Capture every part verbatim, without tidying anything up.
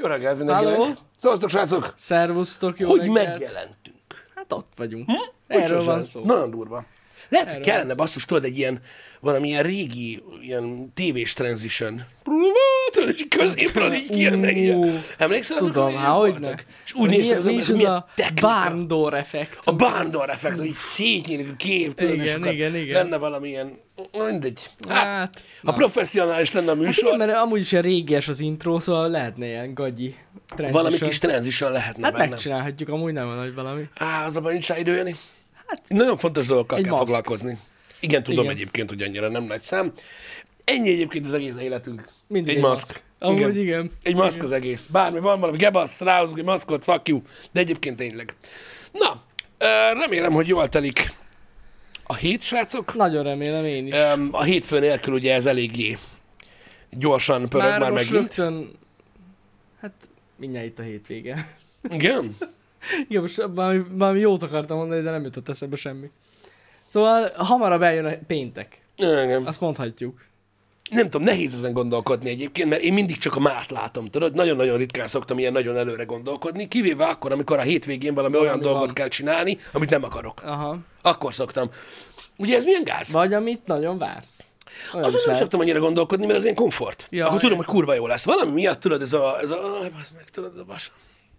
Jó reggelt mindenkinek. Halló. Szevasztok, srácok. Szervusztok, jó Hogy reggelt. megjelentünk? Hát ott vagyunk. Hm? Erről Hogy van sosem? szó. Nagyon durva. Lehet, hogy Erről kellene van szó. basszus, tudod, egy ilyen, valamilyen régi, ilyen tévés transition. Tudod, hogy középről így kijönne ilyen. Emlékszel azok, Tudom, hogy há, hogy ne. voltak? És úgy néztek az Mi ember, is hogy az milyen a technika. barn door effekt? A barn door effekt, hogy így szétnyílik a kép, tudod, Igen, és akkor igen, igen. lenne valamilyen, mindegy. Hát, Hát, ha professzionális lenne a hát műsor, igen, mert amúgy is ilyen régies az intro, szóval lehetne ilyen gagyi transition. valami kis transition lehetne Hát benne. megcsinálhatjuk, amúgy nem van nagy valami. Á, az abban nincs rá idő jönni. Hát, nagyon fontos dolgokkal egy kell maszk. foglalkozni. Igen, tudom Igen. egyébként, hogy annyira nem nagy szám. Ennyi egyébként az egész életünk. Mindig egy maszk. Amúgy Igen. igen. Egy maszk Igen. az egész. Bármi van, valami gebasz, ráhozunk egy maszkot, fuck you. De egyébként tényleg. Na, ö, remélem, hogy jól telik a hét, srácok. Nagyon remélem én is. Ö, A hétfő nélkül ugye ez eléggé gyorsan pörög már, már most megint. rögtön, hát mindjárt itt a hétvége. Igen? Igen, most valami, valami jót akartam mondani, de nem jutott eszembe semmi. Szóval hamarabb eljön a péntek. Igen. Azt mondhatjuk. Nem tudom, nehéz ezen gondolkodni egyébként, mert én mindig csak a mát látom, tudod? Nagyon-nagyon ritkán szoktam ilyen nagyon előre gondolkodni, kivéve akkor, amikor a hétvégén valami, valami olyan Valami dolgot van. kell csinálni, amit nem akarok. Aha. Akkor szoktam. Ugye ez milyen gáz? Vagy amit nagyon vársz. Olyan Azon is nem lehet. szoktam annyira gondolkodni, mert az én komfort. Ja, akkor tudom, értem. hogy kurva jó lesz. Valami miatt, tudod, ez a... Ez a aj, bassz meg, tudod, ez a basa.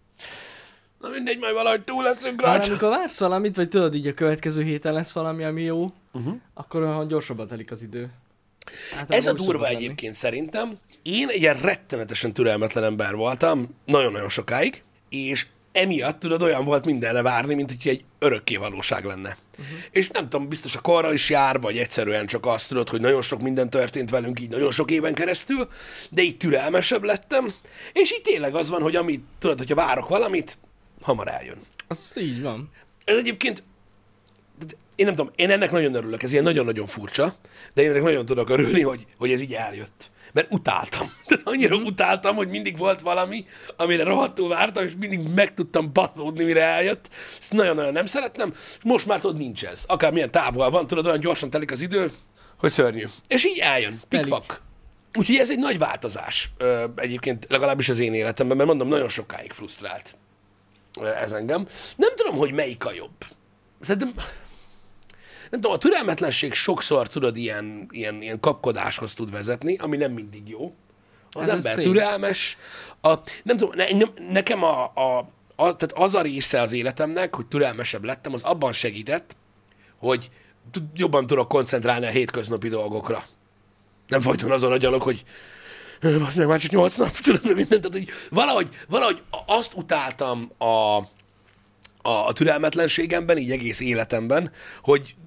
Na mindegy, majd valahogy túl leszünk Már rá. amikor vársz valamit, vagy tudod, így a következő héten lesz valami, ami jó, Uh-huh. akkor olyan gyorsabban telik az idő. Hát Ez a úgy durva szokott lenni. egyébként szerintem. Én egy ilyen rettenetesen türelmetlen ember voltam, nagyon-nagyon sokáig, és emiatt tudod, olyan volt mindenre várni, mint hogy egy örökké valóság lenne. Uh-huh. És nem tudom, biztos a korral is jár, vagy egyszerűen csak azt tudod, hogy nagyon sok minden történt velünk így nagyon sok éven keresztül, de így türelmesebb lettem, és így tényleg az van, hogy amit, tudod, hogyha várok valamit, hamar eljön. Az így van. Ez egyébként, én nem tudom, én ennek nagyon örülök, ez ilyen nagyon-nagyon furcsa, de én ennek nagyon tudok örülni, hogy, hogy ez így eljött. Mert utáltam. Tehát annyira mm. utáltam, hogy mindig volt valami, amire rohadtul vártam, és mindig meg tudtam baszódni, mire eljött. Ezt nagyon-nagyon nem szerettem, és most már tudod, nincs ez. Akármilyen távol van, tudod, olyan gyorsan telik az idő, hogy szörnyű. És így eljön. Pikpak. Úgyhogy ez egy nagy változás. Ö, egyébként legalábbis az én életemben, mert mondom, nagyon sokáig frusztrált ez engem. Nem tudom, hogy melyik a jobb. Szerintem, nem tudom, a türelmetlenség sokszor, tudod, ilyen, ilyen, ilyen kapkodáshoz tud vezetni, ami nem mindig jó. Az Hát ez ember tény. türelmes. A, nem tudom, ne, ne, nekem a, a, a, tehát az a része az életemnek, hogy türelmesebb lettem, az abban segített, hogy tud- jobban tudok koncentrálni a hétköznapi dolgokra. Nem folyton azon agyalok, hogy azt meg már csak nyolc nap, tudod, mindent. Tehát, hogy valahogy, valahogy azt utáltam a, a, a türelmetlenségemben, így egész életemben, hogy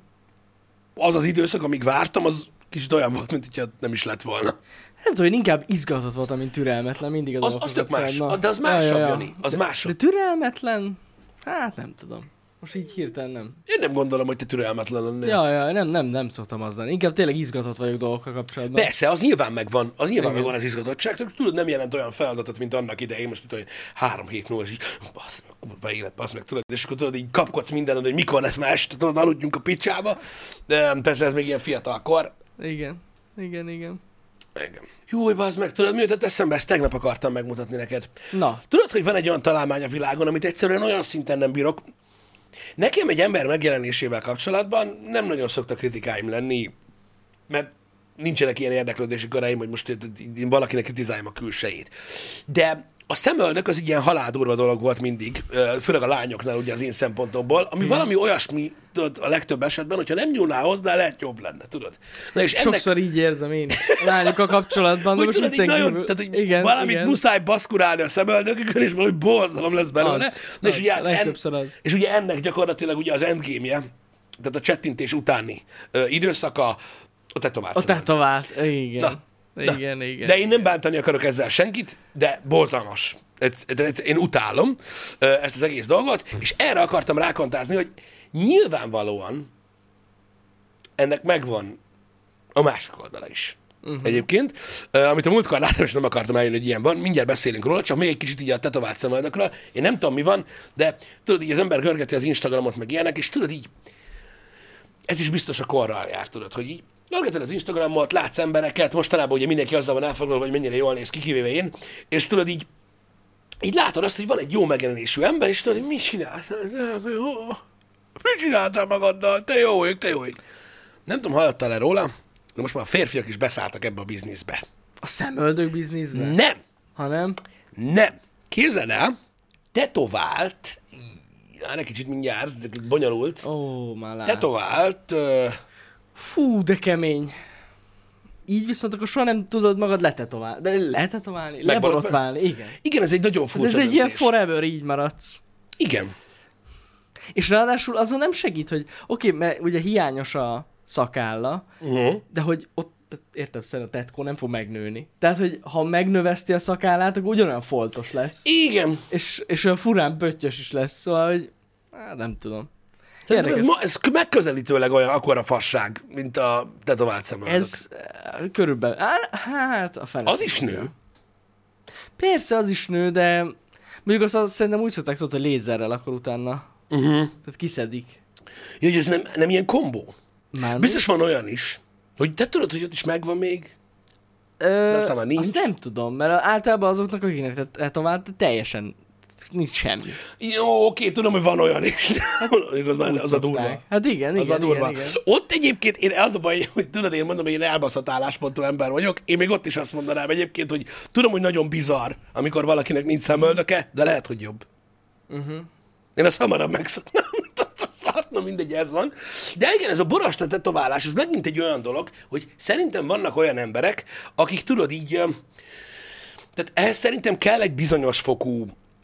az az időszak, amíg vártam, az kicsit olyan volt, mint hogyha nem is lett volna. Nem tudom, én inkább izgatott voltam, mint türelmetlen mindig a Az, dolgokkal az tök más, kapcsolatban. de az másabb, Jani, az de, másabb. De türelmetlen? Hát nem tudom. Most így hirtelen nem. Én nem gondolom, hogy te türelmetlen lennél. Ja, ja, nem, nem, nem szoktam az lenni. Inkább tényleg izgatott vagyok dolgokkal kapcsolatban. Persze, az nyilván megvan, az nyilván Igen. megvan az izgatottság, csak tudod, nem jelent olyan feladatot, mint annak idején, most tudom, hogy három hét múlva, és így, bassz meg, kurva élet, bassz meg, tudod, és akkor tudod, így kapkodsz mindened, hogy mikor lesz már este, tudod, aludjunk a picsába, de persze ez még ilyen fiatalkor. Igen, igen, igen. Igen. Jó, hogy bassz meg, tudod, mi jutott eszembe, ezt tegnap akartam megmutatni neked. Na, Tudod, hogy van egy olyan találmány a világon, amit egyszerűen olyan szinten nem bírok. Nekem egy ember megjelenésével kapcsolatban nem nagyon szoktak kritikáim lenni, mert nincsenek ilyen érdeklődési köreim, hogy most én valakinek kritizáljam a külsejét. De a szemöldök az egy ilyen haláldurva dolog volt mindig, főleg a lányoknál ugye az én szempontomból, ami hmm. valami olyasmi, tudod, a legtöbb esetben, hogyha nem nyúlnál hozzá, lehet jobb lenne, tudod. Na és ennek... sokszor így érzem én a lányokkal kapcsolatban, de Hogy most tudod, így viccen nagyon, kívül- tehát, hogy igen, valamit igen. muszáj baszkurálni a szemöldökükön, és valami borzalom lesz belőle. Az, Na és, az, ugye, hát en, legtöbbször az. és ugye ennek gyakorlatilag ugye az endgame-je, tehát a csettintés utáni ö, időszaka a tetovált A szemöldök. tetovált, igen. Na, igen, igen. De én nem bántani akarok ezzel senkit, de borzalmas. Ez, ez, én utálom ö, ezt az egész dolgot, és erre akartam rákontázni, hogy nyilvánvalóan ennek megvan a másik oldala is. Uh-huh. Egyébként, uh, amit a múltkor láttam, és nem akartam eljönni, hogy ilyen van, mindjárt beszélünk róla, csak még egy kicsit így a tetovált szemöldökről. Én nem tudom, mi van, de tudod, így az ember görgeti az Instagramot, meg ilyenek, és tudod így, ez is biztos a korral jár, tudod, hogy így görgeted az Instagramot, látsz embereket, mostanában ugye mindenki azzal van elfoglalva, hogy mennyire jól néz ki, kivéve én, és tudod így, így látod azt, hogy van egy jó megjelenésű ember, és tudod, hogy mit csináltál? Mit csináltál magaddal? Te jó ég, te jó ég. Nem tudom, hallottál-e róla, de most már a férfiak is beszálltak ebbe a bizniszbe. A szemöldök bizniszbe? Nem, Hanem? nem. Képzeld el, tetovált, hát egy kicsit mindjárt, bonyolult, Ó, már látom. tetovált, uh, Fú, de kemény. Így viszont akkor soha nem tudod magad letetoválni. De letetoválni? Leborotválni, igen. igen, ez egy nagyon Hát furcsa ez egy ilyen döntés. forever így maradsz. Igen. És ráadásul azon nem segít, hogy oké, okay, mert ugye hiányos a szakálla, Uh-huh. de hogy ott, tehát értem szerint a tetkó nem fog megnőni. Tehát, hogy ha megnöveszti a szakállát, akkor ugyanolyan foltos lesz. Igen. És, és olyan furán pöttyös is lesz, szóval, hogy hát nem tudom. Szerintem ez, Érdekes. ma, ez megközelítőleg olyan akkora fasság, mint a tetovált szemöldök. Ez eh, körülbelül, á, hát a fele. Az is nő. Persze, az is nő, de mondjuk azt, azt szerintem úgy szokták tudni, hogy lézerrel akkor utána. Uh-huh. Tehát kiszedik. Ja, hogy ez nem, nem ilyen kombó. Már Biztos van olyan is, hogy te tudod, hogy ott is megvan még. Ö, aztán már nincs. Azt nem tudom, mert általában azoknak, akiknek tetovált, teljesen nincs semmi. Jó, oké, tudom, hogy van olyan is. az már Úgy az a durva. szokták. Hát igen, Az már igen, durva. igen, igen. Ott egyébként én az a baj, hogy tudod, én mondom, hogy én elbaszott álláspontú ember vagyok. Én még ott is azt mondanám egyébként, hogy tudom, hogy nagyon bizarr, amikor valakinek nincs szemöldöke, de lehet, hogy jobb. Uh-huh. Én azt hamarabb megszoknám. Na mindegy, ez van. De igen, ez a borasta tetoválás, ez megint egy olyan dolog, hogy szerintem vannak olyan emberek, akik tudod így, ö, tehát ehhez szerintem kell egy bizonyos fokú,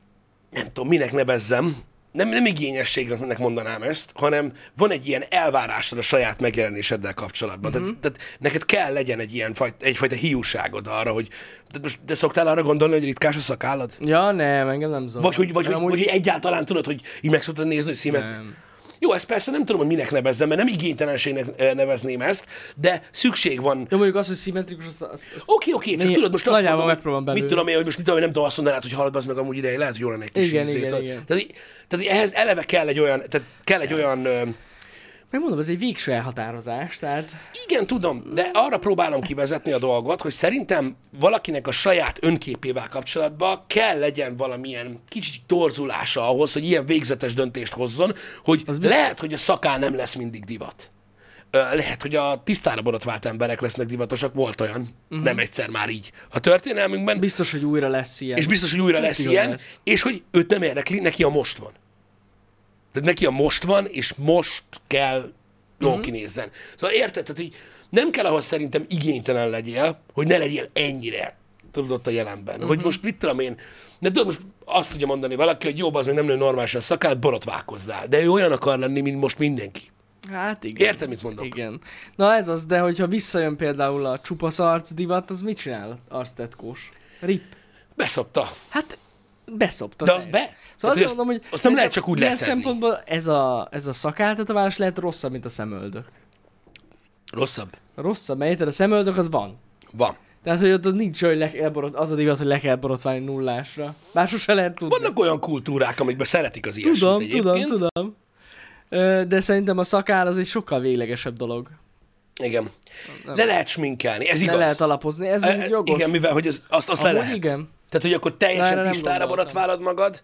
nem tudom, minek nevezzem, nem, nem igényességnek mondanám ezt, hanem van egy ilyen elvárásod a saját megjelenéseddel kapcsolatban. Uh-huh. Tehát, tehát neked kell legyen egy ilyen fajt, egyfajta hiúságod arra, hogy tehát most, de szoktál arra gondolni, hogy ritkás a szakállad? Ja, nem, engem nem zavar. Vagy hogy, vagy, hogy, Amúgy- vagy hogy egyáltalán tudod, hogy így meg szoktad nézni, hogy szímet... Nem. Jó, ezt persze nem tudom, hogy minek nevezzem, mert nem igénytelenségnek eh, nevezném ezt, de szükség van. Jó, mondjuk az, hogy szimmetrikus, azt... azt, azt... Oké, oké, csak Né- tudod, most azt nagyjából mondom, megpróbálom hogy mit belőle. tudom én, hogy most mit tudom én, nem tudom azt mondanád, hogy halad az meg amúgy ideje, lehet, hogy jól lenne egy kis Igen, ízét, igen, tudod. igen. Tehát, így- tehát így ehhez eleve kell egy olyan, tehát kell egy olyan, ö, Megmondom, ez egy végső elhatározás, tehát... igen, tudom, de arra próbálom kivezetni a dolgot, hogy szerintem valakinek a saját önképével kapcsolatban kell legyen valamilyen kicsit torzulása ahhoz, hogy ilyen végzetes döntést hozzon, hogy Az biztos. lehet, hogy a szakán nem lesz mindig divat. Ö, Lehet, hogy a tisztára borotvált emberek lesznek divatosak, volt olyan, uh-huh. nem egyszer már így a történelmünkben, Biztos, hogy újra lesz ilyen. és biztos, hogy újra lesz Tudja, ilyen, lesz. és hogy őt nem érdekli, neki a most van. Tehát neki a most van, és most kell jól uh-huh. kinézzen. Szóval érted, tehát, hogy nem kell ahhoz szerintem igénytelen legyél, hogy ne legyél ennyire, tudod, ott a jelenben. Uh-huh. Hogy most mit tudom én, de tudod, most azt tudja mondani valaki, hogy jobb az, hogy nem nő normálisan a szakát, borotvákozzál. De ő olyan akar lenni, mint most mindenki. Hát igen. Érted, mit mondok? Igen. Na ez az, de hogyha visszajön például a csupasz arc divat, az mit csinál arctetkós? Rip. Beszopta. Hát beszopta. De az teljesen. be. Szóval Tehát, azt mondom, hogy... azt nem lehet csak úgy ilyen leszedni. szempontból ez a, ez a szakáltetoválás lehet rosszabb, mint a szemöldök. Rosszabb. Rosszabb, mert érted, a szemöldök az van. Van. Tehát, hogy ott nincs olyan, hogy le kell borot, az a divat, hogy le kell borotválni nullásra. Bár sose lehet tudni. Vannak olyan kultúrák, amikben szeretik az ilyesmit Tudom, egyébként. tudom, tudom. Ö, De szerintem a szakál az egy sokkal véglegesebb dolog. Igen. Nem. Le lehet sminkelni, ez Ne igaz. lehet alapozni, ez E- még jogos. Igen, mivel hogy ez, azt, azt le Amúgy lehet. igen. Tehát, hogy akkor Na, teljesen erre nem tisztára gondoltam. borotválod magad,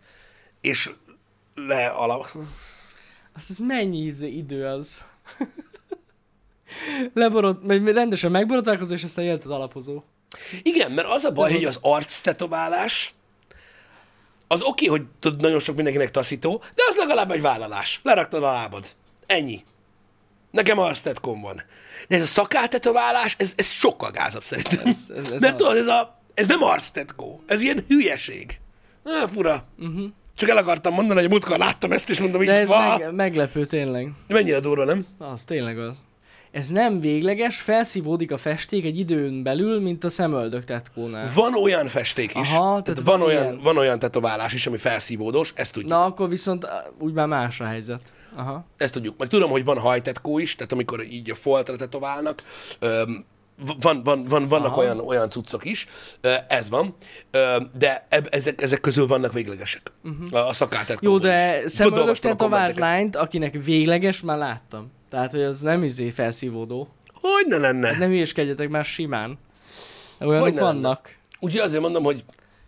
és le alap. Azt, az mennyi izé- idő az? Leborot, vagy rendesen megborotálkozol, és aztán jött az alapozó. Igen, mert az a baj, hogy az arc tetoválás, az oké, hogy tudod, nagyon sok mindenkinek taszító, de az legalább egy vállalás. Leraktad a lábad. Ennyi. Nekem arc tetkom van. De ez a szakáltetoválás, ez, ez sokkal gázabb szerintem. Ez- ez- ez Mert az. tudod, ez, a, ez nem arc tetkó. Ez ilyen hülyeség. Na, fura. Uh-huh. Csak el akartam mondani, hogy múltkor láttam ezt, és mondom, De így ez fa. meg, meglepő tényleg. Mennyire durva, nem? Az tényleg az. Ez nem végleges, felszívódik a festék egy időn belül, mint a szemöldök tetkónál. Van olyan festék is. Aha, tehát tehát van, van olyan, ilyen. van olyan tetoválás is, ami felszívódós, ezt tudjuk. Na, akkor viszont á, úgy már más a helyzet. Aha. Ezt tudjuk. Meg tudom, hogy van hajtetkó is, tehát amikor így a foltra tetoválnak, öm, van, van, van, vannak Aha. olyan, olyan cuccok is, ö, ez van, ö, de eb, ezek, ezek közül vannak véglegesek. Uh-huh. A szakáltetkóban Jó, de is. szemöldök Olvastam a tetovált kommenteket. lányt, akinek végleges, már láttam. Tehát, hogy az nem izé felszívódó. Hogy ne lenne? Nem hülyeskedjetek már simán. Olyanok Hogyne lenne? vannak. Ugye azért mondom, hogy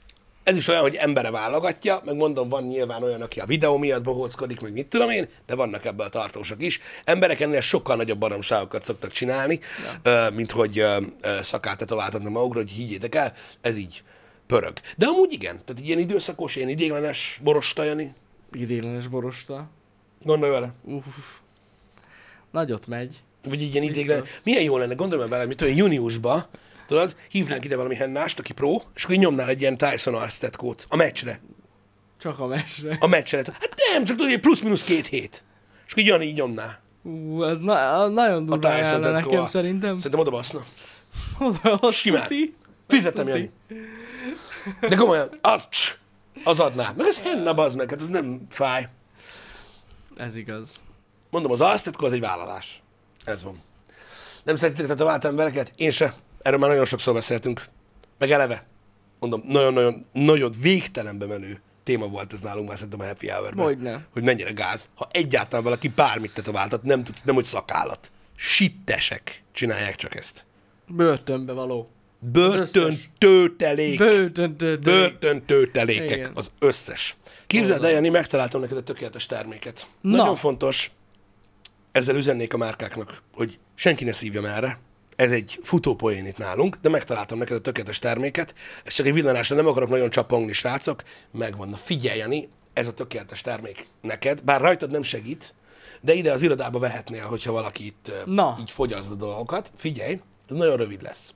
Ez is olyan, hogy embere válogatja, meg mondom, van nyilván olyan, aki a videó miatt bohóckodik, meg mit tudom én, de vannak ebben a tartósak is. Emberek ennél sokkal nagyobb baromságokat szoktak csinálni, ja. mint hogy szakát tetováltatnak magukra, hogy higgyétek el, ez így pörög. De amúgy igen, tehát ilyen időszakos, ilyen idéglenes borosta, Jani. Idéglenes borosta. Gondolj vele. Uff. Nagyot megy. Vagy így ilyen idéglenes. Milyen jó lenne, gondolj már bele, mit olyan júniusban, tudod, hívnánk ide valami hennást, aki pro, és akkor így nyomnál egy ilyen Tyson arctetkót a meccsre. Csak a meccsre. A meccsre. Hát nem, csak tudod, plusz-minusz két hét. És akkor így Jani így nyomná. Ú, ez na- nagyon durva járna nekem szerintem. Szerintem oda baszna. Oda, oda. Simán. Fizettem, Jani. De komolyan, az, az adná. Meg ez henna, bazd meg, hát ez nem fáj. Ez igaz. Mondom, az arctetkó az egy vállalás. Ez van. Nem szeretitek tetovált embereket? Én se. Erről már nagyon sokszor beszéltünk. Meg eleve. Mondom, nagyon-nagyon, nagyon végtelenbe menő téma volt ez nálunk már szerintem a Happy Hour-ben. Hogyne. Hogy mennyire gáz. Ha egyáltalán valaki bármit tetováltat, nem tudsz, nem hogy szakállat. Sittesek csinálják csak ezt. Börtönbe való. Börtön tőtelék. Börtön tőtelék. Börtön tőtelékek. Igen. Az összes. Képzeld el, Jani, megtaláltam neked a tökéletes terméket. Na. Nagyon fontos, ezzel üzennék a márkáknak, hogy senki ne szívja erre. Ez egy futópoén itt nálunk, de megtaláltam neked a tökéletes terméket. Ez csak egy villanásra, nem akarok nagyon csapongni, srácok. Megvan. Na figyelj, Jani, ez a tökéletes termék neked. Bár rajtad nem segít, de ide az irodába vehetnél, hogyha valaki itt Na. így fogyaszd a dolgokat. Figyelj, ez nagyon rövid lesz.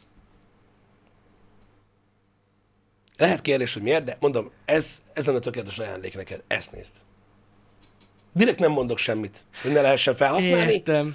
Lehet kérdés, hogy miért, de mondom, ez, ez lenne a tökéletes ajándék neked. Ezt nézd. Direkt nem mondok semmit, hogy ne lehessen felhasználni. Értem.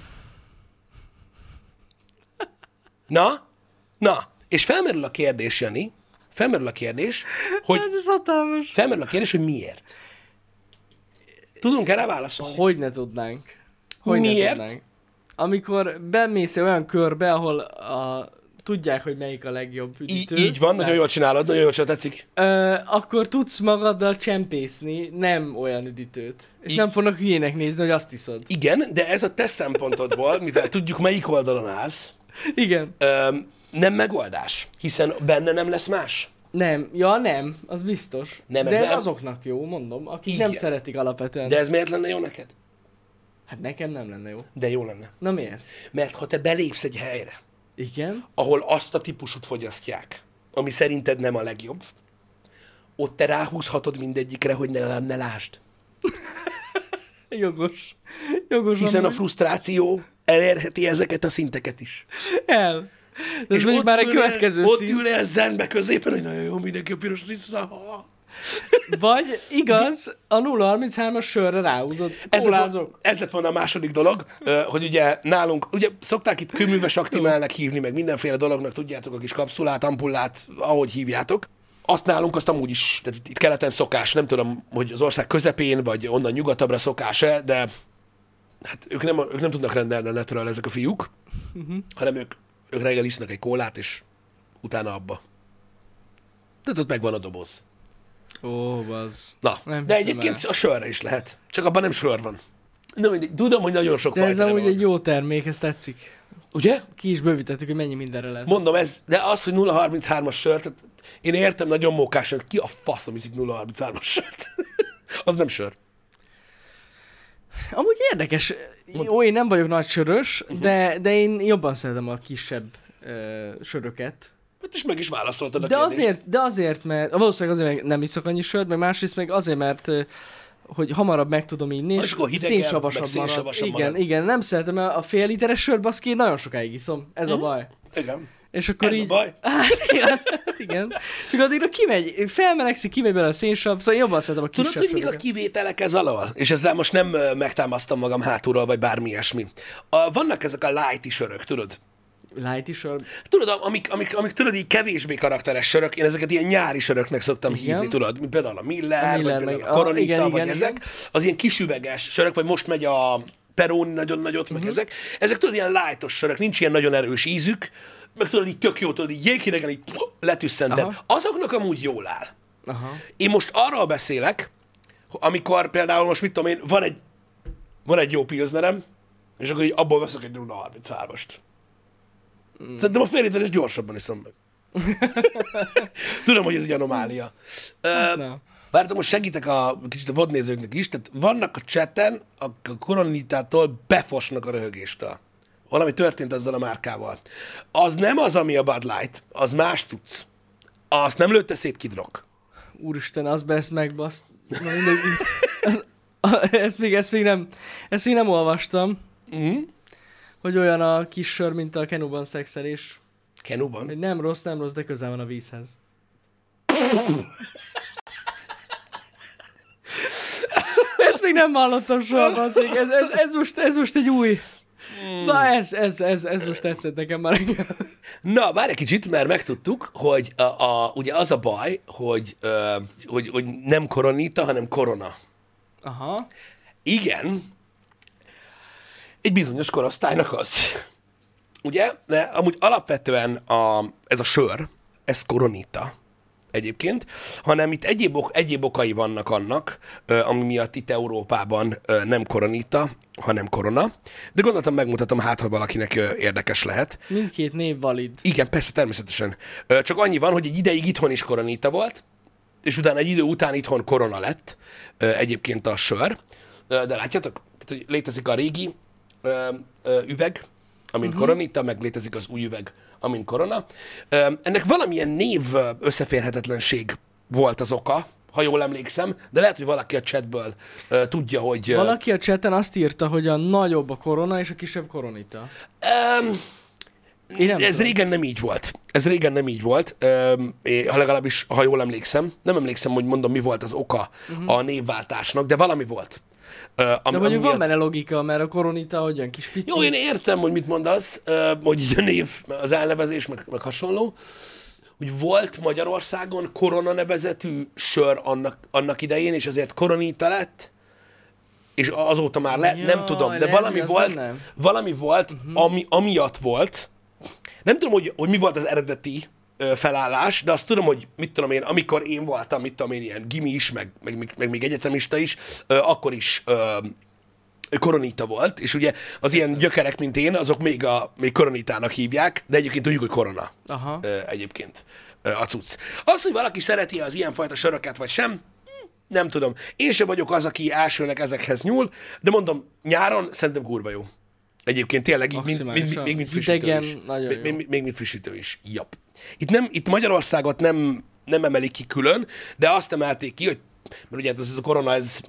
Na, na, és felmerül a kérdés, Jani, felmerül a kérdés, hogy, Hát ez hatalmas. felmerül a kérdés, hogy miért? Tudunk erre válaszolni? Hogy ne tudnánk? Hogy Miért? Ne tudnánk? Amikor bemész egy olyan körbe, ahol a, tudják, hogy melyik a legjobb üdítő. Í- így van, nem. nagyon jól csinálod, nagyon jól csinálod, tetszik. Ö, akkor tudsz magaddal csempészni nem olyan üdítőt. És I- nem fognak hülyének nézni, hogy azt iszod. Igen, de ez a te szempontodból, mivel tudjuk, melyik oldalon állsz, Igen. öm, nem megoldás, hiszen benne nem lesz más. Nem, ja nem, az biztos. Nem, De ez ez nem- azoknak jó, mondom, akik Igen. nem szeretik alapvetően. De ez miért lenne jó neked? Hát nekem nem lenne jó. De jó lenne. Na miért? Mert ha te belépsz egy helyre, Igen? ahol azt a típusút fogyasztják, ami szerinted nem a legjobb, ott te ráhúzhatod mindegyikre, hogy ne, ne lásd. Jogos. Jogos. Hiszen a amúgy. frusztráció elérheti ezeket a szinteket is. El. De ez mondjuk már egy ülnél- következő ott szín. ülnél zenbe középen, hogy nagyon jó, mindenki a piros vissza. Vagy igaz, a nulla harminchárom-as sörre ráhúzod. Ez lett, Kólázok. volna, ez lett volna a második dolog, ö, hogy ugye nálunk, ugye szokták itt kőműves aktimálnak hívni, meg mindenféle dolognak, tudjátok, a kis kapszulát, ampullát, ahogy hívjátok. Azt nálunk azt amúgy is, tehát itt keleten szokás, nem tudom, hogy az ország közepén, vagy onnan nyugatabbra szokás-e, de hát ők nem, ők nem tudnak rendelni a netről ezek a fiúk, uh-huh. hanem ők, ők reggel isznak egy kólát, és utána abba. Tehát ott megvan a doboz. Ó, az. Na, Nem de hiszem egyébként el. a sörre is lehet. Csak abban nem sör van. Na mindig, tudom, hogy nagyon sok De ez fajta amúgy van. egy jó termék, ez tetszik. Ugye? Ki is bővítettük, hogy mennyi mindenre lehet. Mondom, ez, de az, hogy nulla harminchárom-as sör, tehát én értem nagyon mókásan, ki a faszom iszik nulla harminchárom-as sört. Az nem sör. Amúgy érdekes. Jó, én nem vagyok nagy sörös, uh-huh. de, de én jobban szeretem a kisebb ö, söröket. Hát és meg is válaszoltad a De kérdést. azért, de azért, mert valószínűleg azért, mert nem iszok annyi sört, meg másrészt meg azért, mert ö, hogy hamarabb meg tudom inni, és, És akkor hidegebb, szénsavasabb meg marad. szénsavasabb Igen, marad. igen, nem szeretem, mert a fél literes sört, baszki, nagyon sokáig iszom. Ez a baj. Igen. És akkor Ez így... a baj. Hát igen, hát igen. Még addigra kimegy, felmelegszik, kimegy bele a szénsav, szóval jobban szeretem a kisebb Tudod, hogy mik a söröket. kivételek ez alól? És ezzel most nem ö, megtámasztam magam hátulról, vagy bármi ilyesmi. A, vannak ezek a light sörök, tudod? Light sör. Tudod, amik, amik, amik tudod, így kevésbé karakteres sörök, én ezeket ilyen nyári söröknek szoktam Igen. hívni, tudod, mint például a Miller, A Miller vagy például meg- a Koronita, a- igen, vagy igen, ezek, igen. az ilyen kisüveges sörök, vagy most megy a Peroni nagyon nagyot, meg Mhm. ezek. Ezek tudod, ilyen lightos sörök, nincs ilyen nagyon erős ízük, meg tudod, így tök jó, tudod, így jéghidegen, így letüsszented. Aha. Azoknak amúgy jól áll. Aha. Én most arról beszélek, amikor például most mit tudom én, van egy, van egy jó pilsnerem, és akkor így abból veszek egy nulla harminchárom-ast. Mm. Szerintem a fél literes gyorsabban iszom meg. Tudom, hogy ez egy anomália. Hát Ö, nem. Vártam, most segítek a kicsit a vodnézőknek is, tehát vannak a chatten, a koronitától befosnak a röhögéstől. Valami történt azzal a márkával. Az nem az, ami a Bud Light, az más cucc. Azt nem lőtte szét Kidrock. Úristen, az be ezt megbaszt. Na, mindegy. Ez- a- Ezt még, ezt még nem, ezt még nem olvastam, Mm. hogy olyan a kis sör, mint a Kenuban szexelés. Kenuban? Hogy nem rossz, nem rossz, de közel van a vízhez. Ezt még nem hallottam soha, basszik. Ez, ez, ez, most, ez most egy új... Na ez, ez, ez, ez most tetszett nekem már. Na, várj egy kicsit, mert megtudtuk, hogy a, a, ugye az a baj, hogy, ö, hogy, hogy nem koronita, hanem korona. Aha. Igen, egy bizonyos korosztálynak az. Ugye? De amúgy alapvetően a, ez a sör, ez koronita egyébként, hanem itt egyéb, ok, egyéb okai vannak annak, ö, ami miatt itt Európában ö, nem koronita, hanem korona. De gondoltam, megmutatom, hát ha valakinek ö, érdekes lehet. Mindkét név valid. Igen, persze, természetesen. Ö, Csak annyi van, hogy egy ideig itthon is koronita volt, és utána egy idő után itthon korona lett ö, egyébként a sör. Ö, De látjátok, tehát, hogy létezik a régi ö, ö, üveg, amint uh-huh. koronita, meg létezik az új üveg, amint korona. Ö, Ennek valamilyen név ö, összeférhetetlenség volt az oka, ha jól emlékszem, de lehet, hogy valaki a chatből ö, tudja, hogy... Ö, Valaki a chaten azt írta, hogy a nagyobb a korona és a kisebb koronita. Um, Én nem ez tudom. régen nem így volt. Ez régen nem így volt, um, ha legalábbis, ha jól emlékszem. Nem emlékszem, hogy mondom, mi volt az oka uh-huh. a névváltásnak, de valami volt. Uh, am, De mondjuk van miatt... benne logika, mert a koronita olyan kis pici. Jó, én értem, hogy mit mondasz, uh, hogy így a név, az elnevezés, meg, meg hasonló. Hogy volt Magyarországon korona nevezetű sör annak, annak idején, és azért koronita lett, és azóta már le, Jaj, nem tudom, de lehet, valami hogy az volt, nem. valami volt, uh-huh. ami, amiatt volt. Nem tudom, hogy, hogy mi volt az eredeti ö, felállás, de azt tudom, hogy mit tudom én, amikor én voltam, mit tudom én, ilyen gimi is, meg, meg, meg, meg még egyetemista is, ö, akkor is ö, koronita volt, és ugye az ilyen gyökerek, mint én, azok még, a, még koronitának hívják, de egyébként tudjuk, hogy korona Aha. ö, egyébként ö, a cucc. Az, hogy valaki szereti az ilyenfajta söröket, vagy sem, nem tudom. Én sem vagyok az, aki elsőnek ezekhez nyúl, de mondom, nyáron szerintem kurva jó. Egyébként tényleg így, mint, mint, mint, még mint frissítő Hidegen is. nagyon Még, jó. még, még mint frissítő is. Jap. Itt, nem, itt Magyarországot nem, nem emelik ki külön, de azt emelték ki, hogy, mert ugye ez a korona, ez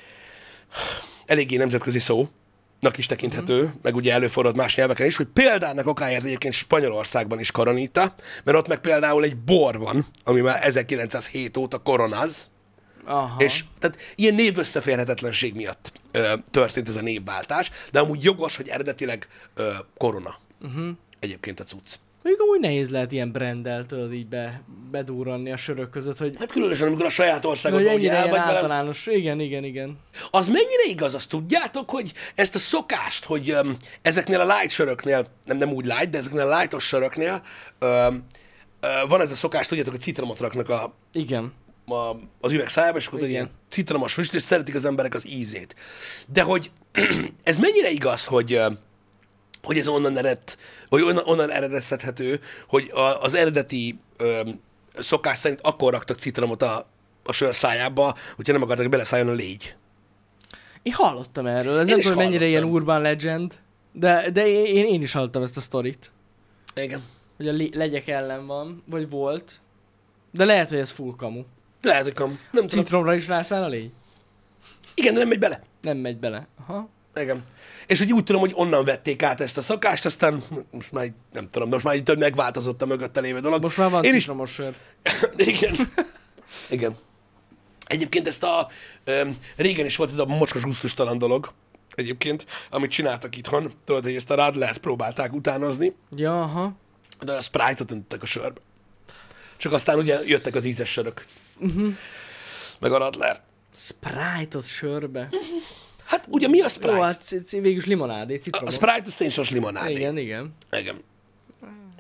eléggé nemzetközi szónak is tekinthető, mm-hmm. meg ugye előfordult más nyelveken is, hogy példának okáért egyébként Spanyolországban is koronita, mert ott meg például egy bor van, ami már ezerkilencszázhét óta koronaz, Aha. és tehát ilyen névösszeférhetetlenség miatt ö, történt ez a névváltás, de amúgy jogos, hogy eredetileg ö, korona. Uh-huh. Egyébként a cucc. Mondjuk amúgy nehéz lehet ilyen branddel, tudod így be, bedúranni a sörök között, hogy, Hát különösen, amikor a saját hogy országodban ugye ennyire el ilyen vagy velem. általános. Igen, igen, igen. Az mennyire igaz, azt tudjátok, hogy ezt a szokást, hogy öm, ezeknél a light söröknél, nem, nem úgy light, de ezeknél a lightos söröknél öm, ö, van ez a szokás, tudjátok, hogy citromot raknak a, Igen. a, az üveg szájába, és akkor tudod, Igen. ilyen citromos frissít, és szeretik az emberek az ízét. De hogy ez mennyire igaz, hogy, ö, hogy ez onnan ered, hogy onnan, onnan eredeztethető, hogy a, az eredeti ö, szokás szerint akkor raktak citromot a, a sör szájába, hogyha nem akartak, hogy beleszálljon a légy. Én hallottam erről, ez Én nem is tudom, mennyire ilyen hallottam. urban legend, de, de én, én is hallottam ezt a sztorit, Igen. hogy a li- legyek ellen van, vagy volt, de lehet, hogy ez full kamu. Lehet, hogy kam. Nem tudom. Citromra is rászáll a légy? Igen, de nem megy bele. Nem megy bele. Aha. Igen. És hogy úgy tudom, hogy onnan vették át ezt a szokást, aztán most már így, nem tudom, most már így megváltozott a mögötte lévő dolog. Most már van Én is... citromos sör. Igen. Igen. Egyébként ezt a... Öm, régen is volt ez a mocskos gusztustalan dolog, egyébként, amit csináltak itthon. Tudod, hogy ezt a Radlert próbálták utánozni, Ja, aha. de a Sprite-ot öntöttek a sörbe. Csak aztán ugye jöttek az ízes sörök. Uh-huh. Meg a Radler. Sprite-ot sörbe. Hát ugye mi a Sprite? Jó, hát c- c- végülis limonádé, A, a citromos. Sprite a szénsos limonádé. Igen, igen. Igen.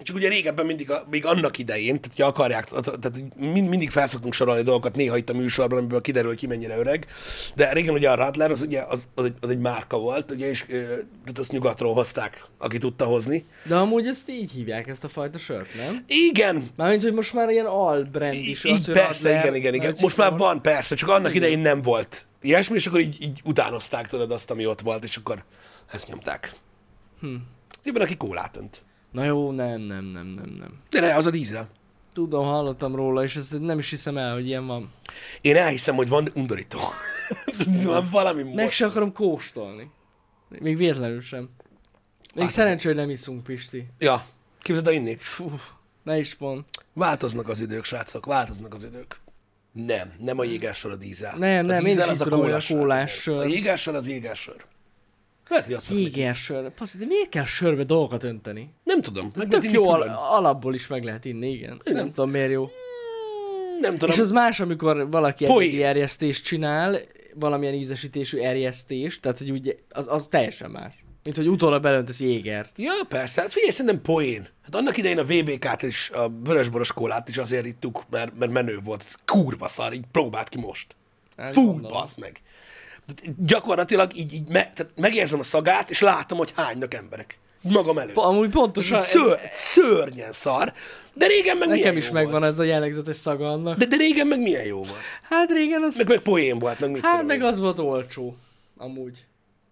Csak ugye régebben mindig, a, még annak idején, tehát hogy akarják, tehát mind, mindig felszoktunk sorolni dolgokat néha itt a műsorban, amiből kiderül, hogy ki mennyire öreg. De régen ugye a Radler, az ugye az, az, egy, az egy márka volt, ugye, és tehát azt nyugatról hozták, aki tudta hozni. De amúgy ezt így hívják, ezt a fajta sört, nem? Igen. Mármint, hogy most már ilyen albrand is. Így, az, persze, Radler, igen, igen, igen. Most már van, persze, csak annak igen. idején nem volt ilyesmi, és akkor így, így utánozták tőled azt, ami ott volt, és akkor ezt nyomták. Hm. Jobban, aki kólát önt. Na jó, nem, nem, nem, nem, nem. De ne, az a dízel. Tudom, hallottam róla, és ezt nem is hiszem el, hogy ilyen van. Én elhiszem, hogy van, de undorító. Van valami Meg most. se akarom kóstolni. Még véletlenül sem. Még Hát szerencsé, hogy nem iszunk, Pisti. Ja, képzeld, ha innék. Fú, ne is mond. Változnak az idők, srácok, változnak az idők. Nem, nem a jégássor a dízel. Nem, nem, a én dízel is az így tudom, hogy a kólás kólás sör. A sör. jégássor az jégássor. Lehet, hogy adtak neki. Jégersör. Passz, de miért kell sörbe dolgokat önteni? Nem tudom. Meg lehet Tök inni jó, külön. al- alapból is meg lehet inni, igen. igen. Nem tudom, miért jó. Nem tudom. És az más, amikor valaki Poén. egyedi erjesztést csinál, valamilyen ízesítésű erjesztést, tehát hogy úgy, az, az teljesen más. Mint hogy utólag belöntesz jégert. Ja, persze. Figyelj, szerintem poén. Hát annak idején a vé bé ká-t és a vörösboros kólát is azért ittuk, mert, mert menő volt. Kurva szar, így próbáld ki most. Hát Fú, gondolom. bassz meg. Tehát gyakorlatilag így, így me, tehát megérzem a szagát, és látom, hogy hánynak emberek. Magam előtt. Pa- Amúgy pontosan, Ször, szörnyen szar. De régen meg milyen nekem is jó megvan volt. ez a jellegzetes szaga annak. De, de régen meg milyen jó volt. Hát régen az... Meg, meg poén volt, meg mit Hát tudom meg én. az volt olcsó. Amúgy.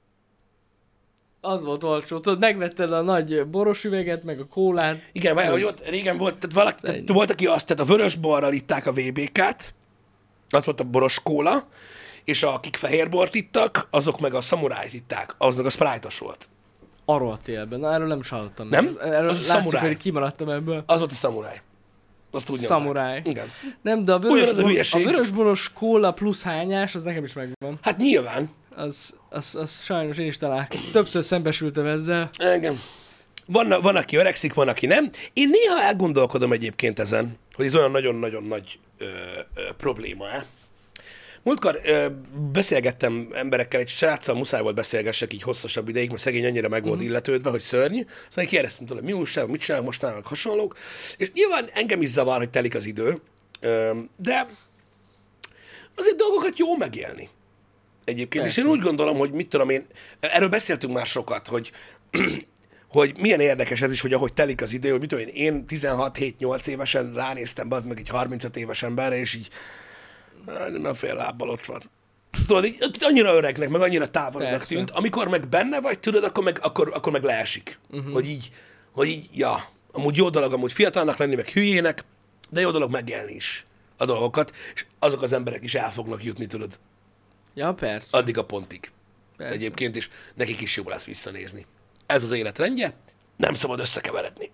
Az volt olcsó. Tudod, megvetted a nagy boros üveget, meg a kólát. Igen, mert hogy ott régen volt, tehát valaki, tehát Ennyi. volt, aki azt, tehát a vörös borral itták a vé bé ká-t, az volt a boros kóla, és akik fehér bort ittak, azok meg a szamurájt itták, az meg a sprite-os volt. Arról a télben. Na, erről nem is hallottam. Nem? Meg. Erről Az a látszik, szamuráj. hogy kimaradtam ebből. Az volt a szamuráj. Azt úgy nyomták. Szamuráj. Igen. Nem, de a Ugyanaz a vörösboros, a hülyeség. vörösboros kóla plusz hányás, az nekem is megvan. Hát nyilván. Az, az, az sajnos én is találkoztam. Többször szembesültem ezzel. Igen. Van, van, aki öregszik, van, aki nem. Én néha elgondolkodom egyébként ezen, hogy ez olyan nagyon-nagyon nagy ö, ö, probléma-e. Múltkor ö, beszélgettem emberekkel, egy sráccal muszáj volt beszélgessek így hosszasabb ideig, mert szegény annyira meg volt uh-huh. illetődve, hogy szörnyű. Aztán kérdeztem tőle, mi újság, mit csinálok mostanában, hasonlók. És nyilván engem is zavar, hogy telik az idő, ö, de azért dolgokat jó megélni. Egyébként. Persze. És én úgy gondolom, hogy mit tudom én, erről beszéltünk már sokat, hogy hogy milyen érdekes ez is, hogy ahogy telik az idő, hogy mit tudom én, én tizenhat hét nyolc évesen ránéztem be az meg egy harmincöt éves emberre, és így nem fél lábbal ott van. Tudod, így, annyira öregnek, meg annyira távolinak Persze. tűnt. Amikor meg benne vagy, tudod, akkor meg, akkor, akkor meg leesik. Uh-huh. Hogy így, hogy így, ja, amúgy jó dolog amúgy fiatalnak lenni, meg hülyének, de jó dolog megélni is a dolgokat, és azok az emberek is el fognak jutni, tudod, Ja, persze. addig a pontig. persze. Egyébként is nekik is jó lesz visszanézni. Ez az élet rendje, nem szabad összekeveredni.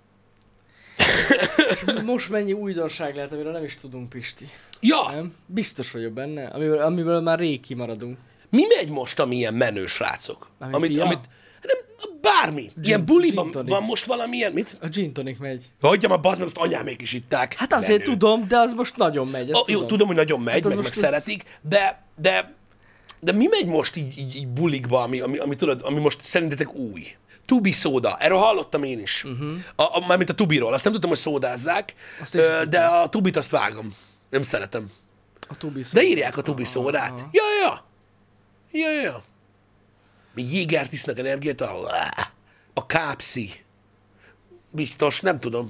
És most mennyi újdonság lehet, amiről nem is tudunk, Pisti. Ja, Nem? Biztos vagyok benne, amiből, amiből már rég kimaradunk. mi megy most, ami ilyen menő, srácok? Ami amit, pia? amit, nem, bármi. Ilyen gin buliban tonic. van most valamilyen, mit? A gin tonic megy. Hagyjam a bazd, meg azt anyámék is itták. Hát azért Menő. tudom, de az most nagyon megy. Ezt Oh, jó, tudom, hogy nagyon megy, Hát az meg, meg most szeretik, de, de, de mi megy most így, így, így bulikba, ami, ami, ami, tudod, ami most szerintetek új? Tubi szóda. Erről hallottam én is. Uh-huh. A, a, mármint a tubiról. Azt nem tudtam, hogy szódázzák, Azt én sem ö, de a tubit azt vágom. Nem szeretem. A tubi De írják a tubi szódát. Ja, ja, ja. Ja, ja. Mi jégert isznak energiát, a, a kápszi. Biztos, nem tudom.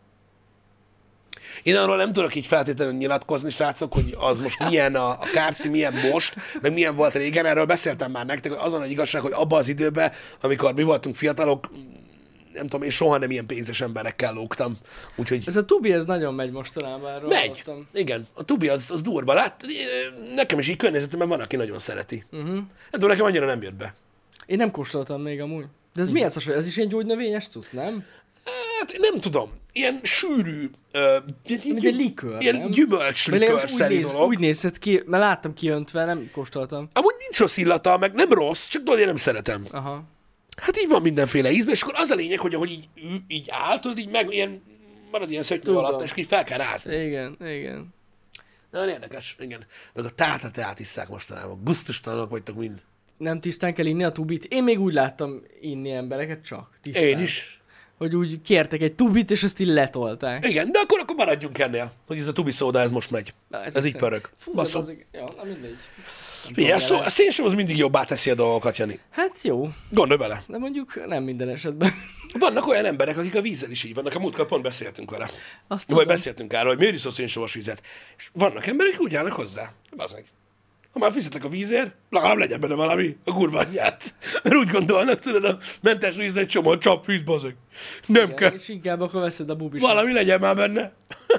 Én arról nem tudok így feltétlenül nyilatkozni, srácok, hogy az most milyen a, a kápszi, milyen most, meg milyen volt régen. Erről beszéltem már nektek, hogy azon egy igazság, hogy abban az időben, amikor mi voltunk fiatalok, nem tudom, én soha nem ilyen pénzes emberekkel lógtam. Úgyhogy Ez a tubi, ez nagyon megy mostanában, erről megy. hallottam. Igen, a tubi az, az durva. Lát, nekem is így környezetemben van, aki nagyon szereti. Uh-huh. Hát de nekem annyira nem jött be. Én nem kóstoltam még amúgy. De ez mi ez? hasonló? Ez is egy gyógynövényes cucc, nem? Hát nem tudom, ilyen sűrű, uh, Mint egy likőr, ilyen nem? gyümölcs Vagy legalábbis úgy, likőrszerű néz, dolog. úgy nézett ki, mert láttam kiöntve, nem kóstoltam. Amúgy nincs rossz illata, meg nem rossz, csak tudod, én nem szeretem. Aha. Hát így van mindenféle ízben, és akkor az a lényeg, hogy ahogy így, így áll, tudod, így meg ilyen, marad ilyen szöknő Tudom. alatt, és így fel kell rázni. Igen, igen. Nagyon érdekes, igen. Meg a tátra teát isszák mostanában. Gusztustalanok vagytok mind. Nem tisztán kell inni a tubit. Én még úgy láttam inni embereket csak. Tisztán. Én is. hogy úgy kértek egy tubit, és azt így letolták. Igen, de akkor, akkor maradjunk ennél, hogy ez a tubi szóda, ez most megy. Na, ez így pörög. Fú, az, az, ja, na mindegy. Figyelj, szó, a szénsav az mindig jobbá teszi a dolgokat, Jani. Hát jó. Gondolj bele. De mondjuk nem minden esetben. Vannak olyan emberek, akik a vízzel is így vannak. A múltkor pont beszéltünk vele. Azt Vagy beszéltünk arról, hogy miért iszol szénsavas vizet. És vannak emberek, akik úgy állnak hozzá. Bazd meg. Ha már fizetek a vízért, legalább legyen benne valami, a kurva anyját. Mert úgy gondolnak, tudod, a mentes vízre egy csomó csapvíz, bazeg. Nem igen, kell. és inkább akkor veszed a bubis. Valami legyen már benne.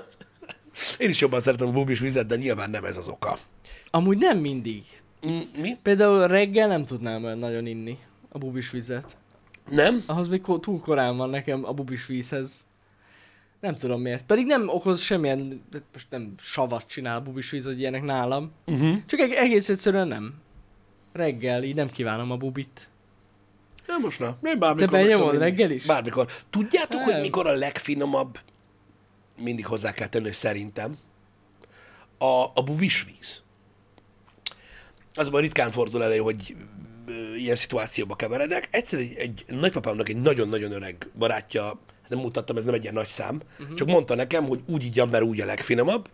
Én is jobban szeretem a bubis vizet, de nyilván nem ez az oka. Amúgy nem mindig. Mm, mi? Például reggel nem tudnám olyan nagyon inni a bubis vizet. Nem? Ahhoz még ko- túl korán van nekem a bubis vízhez. Nem tudom miért. Pedig nem okoz semmilyen, most nem savat csinál a bubis víz, hogy ilyenek nálam. Uh-huh. Csak eg- egész egyszerűen nem. Reggel így nem kívánom a bubit. Nem most na. Én bármikor. Te benyomod tudom, reggel is? Bármikor. Tudjátok, Nem. hogy mikor a legfinomabb, mindig hozzá kell tenni, hogy szerintem, a, a bubis víz. Azonban ritkán fordul elő, hogy ö, ilyen szituációba keveredek. Egyszer egy, egy nagypapámnak egy nagyon-nagyon öreg barátja, nem mutattam, ez nem egy ilyen nagy szám, uh-huh. csak mondta nekem, hogy úgy igyam, mert úgy a legfinomabb,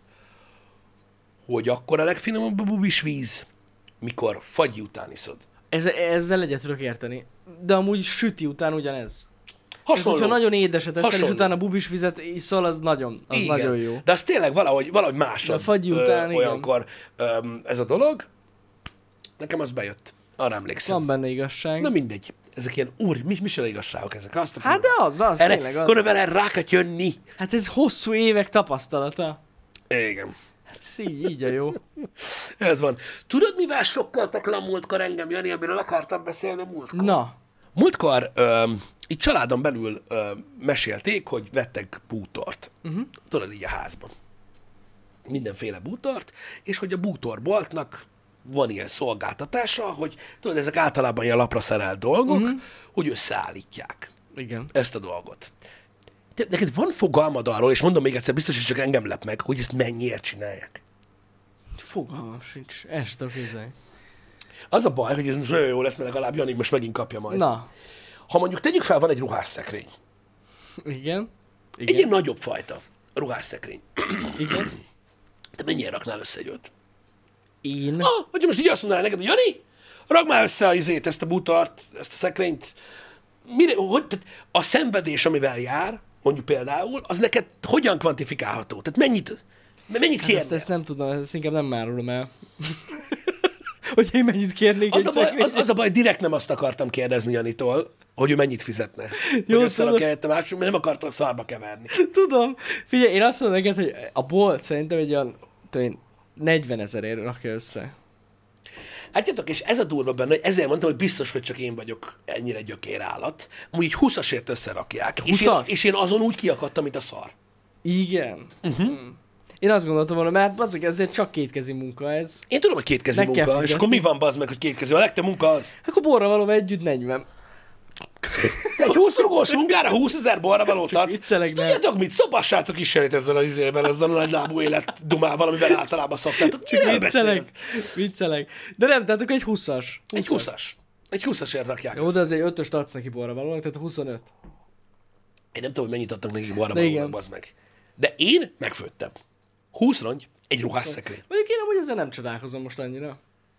hogy akkor a legfinomabb a bubis víz, mikor fagyi után iszod. Ez, ezzel egyet tudok érteni. De amúgy süti után ugyanez. Hasonló. Ez, hogyha nagyon édeset eszel, és Hasonló. utána bubis vizet iszol, az nagyon, az Igen. nagyon jó. De az tényleg valahogy, valahogy másabb. De a fagyi után, ö, igen. olyankor ö, ez a dolog. Nekem az bejött. Arra emlékszem. Van benne igazság. Na mindegy. Ezek ilyen, úr, mi, micsoda igazságok ezek? Azt Hát de az, az, erre, tényleg az. gondolj bele, rá kell jönni. Hát ez hosszú évek tapasztalata. Igen. Hát ez így, így a jó. Ez van. Tudod, mivel sokkoltak le a múltkor engem, Jani, amiről akartam beszélni a múltkor? Na, Múltkor ö, itt családon belül ö, mesélték, hogy vettek bútort. Uh-huh. Tudod, így a házban. Mindenféle bútort, és hogy a bútorboltnak van ilyen szolgáltatása, hogy tudod, ezek általában ilyen lapra szerelt dolgok, uh-huh. hogy összeállítják igen. ezt a dolgot. Te, neked van fogalmad arról, és mondom még egyszer, biztos, hogy csak engem lep meg, hogy ezt mennyiért csinálják? Fogalmam sincs. Ezt a kézzel. Az a baj, hogy ez most nagyon jó lesz, mert legalább Jani most megint kapja majd. Na, Ha mondjuk tegyük fel, van egy ruhásszekrény. igen. Egy Igen. ilyen nagyobb fajta ruhásszekrény. Igen. Te mennyire raknál össze egy olyat? Én. Ah, hogyha most így azt mondaná neked, hogy Jani, rakd már össze az izét, ezt a bútort, ezt a szekrényt. Mire, hogy, tehát a szenvedés, amivel jár, mondjuk például, az neked hogyan kvantifikálható? Tehát mennyit, mennyit Hát kérnél? ezt, ezt nem tudom, ezt inkább nem árulom el. Hogyha én mennyit kérnék Az egy a, baj, szekrény- az, az a baj, direkt nem azt akartam kérdezni Janitól, hogy ő mennyit fizetne. Jó, Hogy összerak tudom. helyette mások, mert nem akartak szarba keverni. Tudom. Figyelj, én azt mondom neked, hogy a bolt szerintem egy olyan tudom én, negyven ezerért rakja össze. Hát játok, és ez a durva benne, hogy ezért mondtam, hogy biztos, hogy csak én vagyok ennyire gyökérállat. Amúgy így húszasért összerakják. És én, húszas? és én azon úgy kiakadtam, mint a szar. Igen. Uh-huh. Hmm. Én azt gondoltam volna, mert bazdmeg, ezért csak kétkezi munka ez. Én tudom, hogy kétkezi Meg kell munka, és fizetni. akkor mi van, bazd meg, hogy kétkezi? A legtöbb munka az. Akkor borra való együtt negyven. Egy húsz munkára húszezer borra valót adsz. viccelek, És nem. tudjátok mit? Szobassátok Istenit ezzel az izével, ezzel a nagy lábú élet dumával, amivel általában szoktátok. Miről Viccelek. beszélsz? Viccelek. De nem, tehát akkor egy huszas. Egy húszas. Egy húszasért rakják Jó, össze. de azért ötöst adsz neki borra valónak, tehát huszonöt. Én nem tudom, hogy mennyit adtak nekik borra De igen. valónak, bazd meg. De én megfőttem. húsz rongy, egy ruhásszekrény. Mondjuk én amúgy ezzel nem csodálkozom most annyira.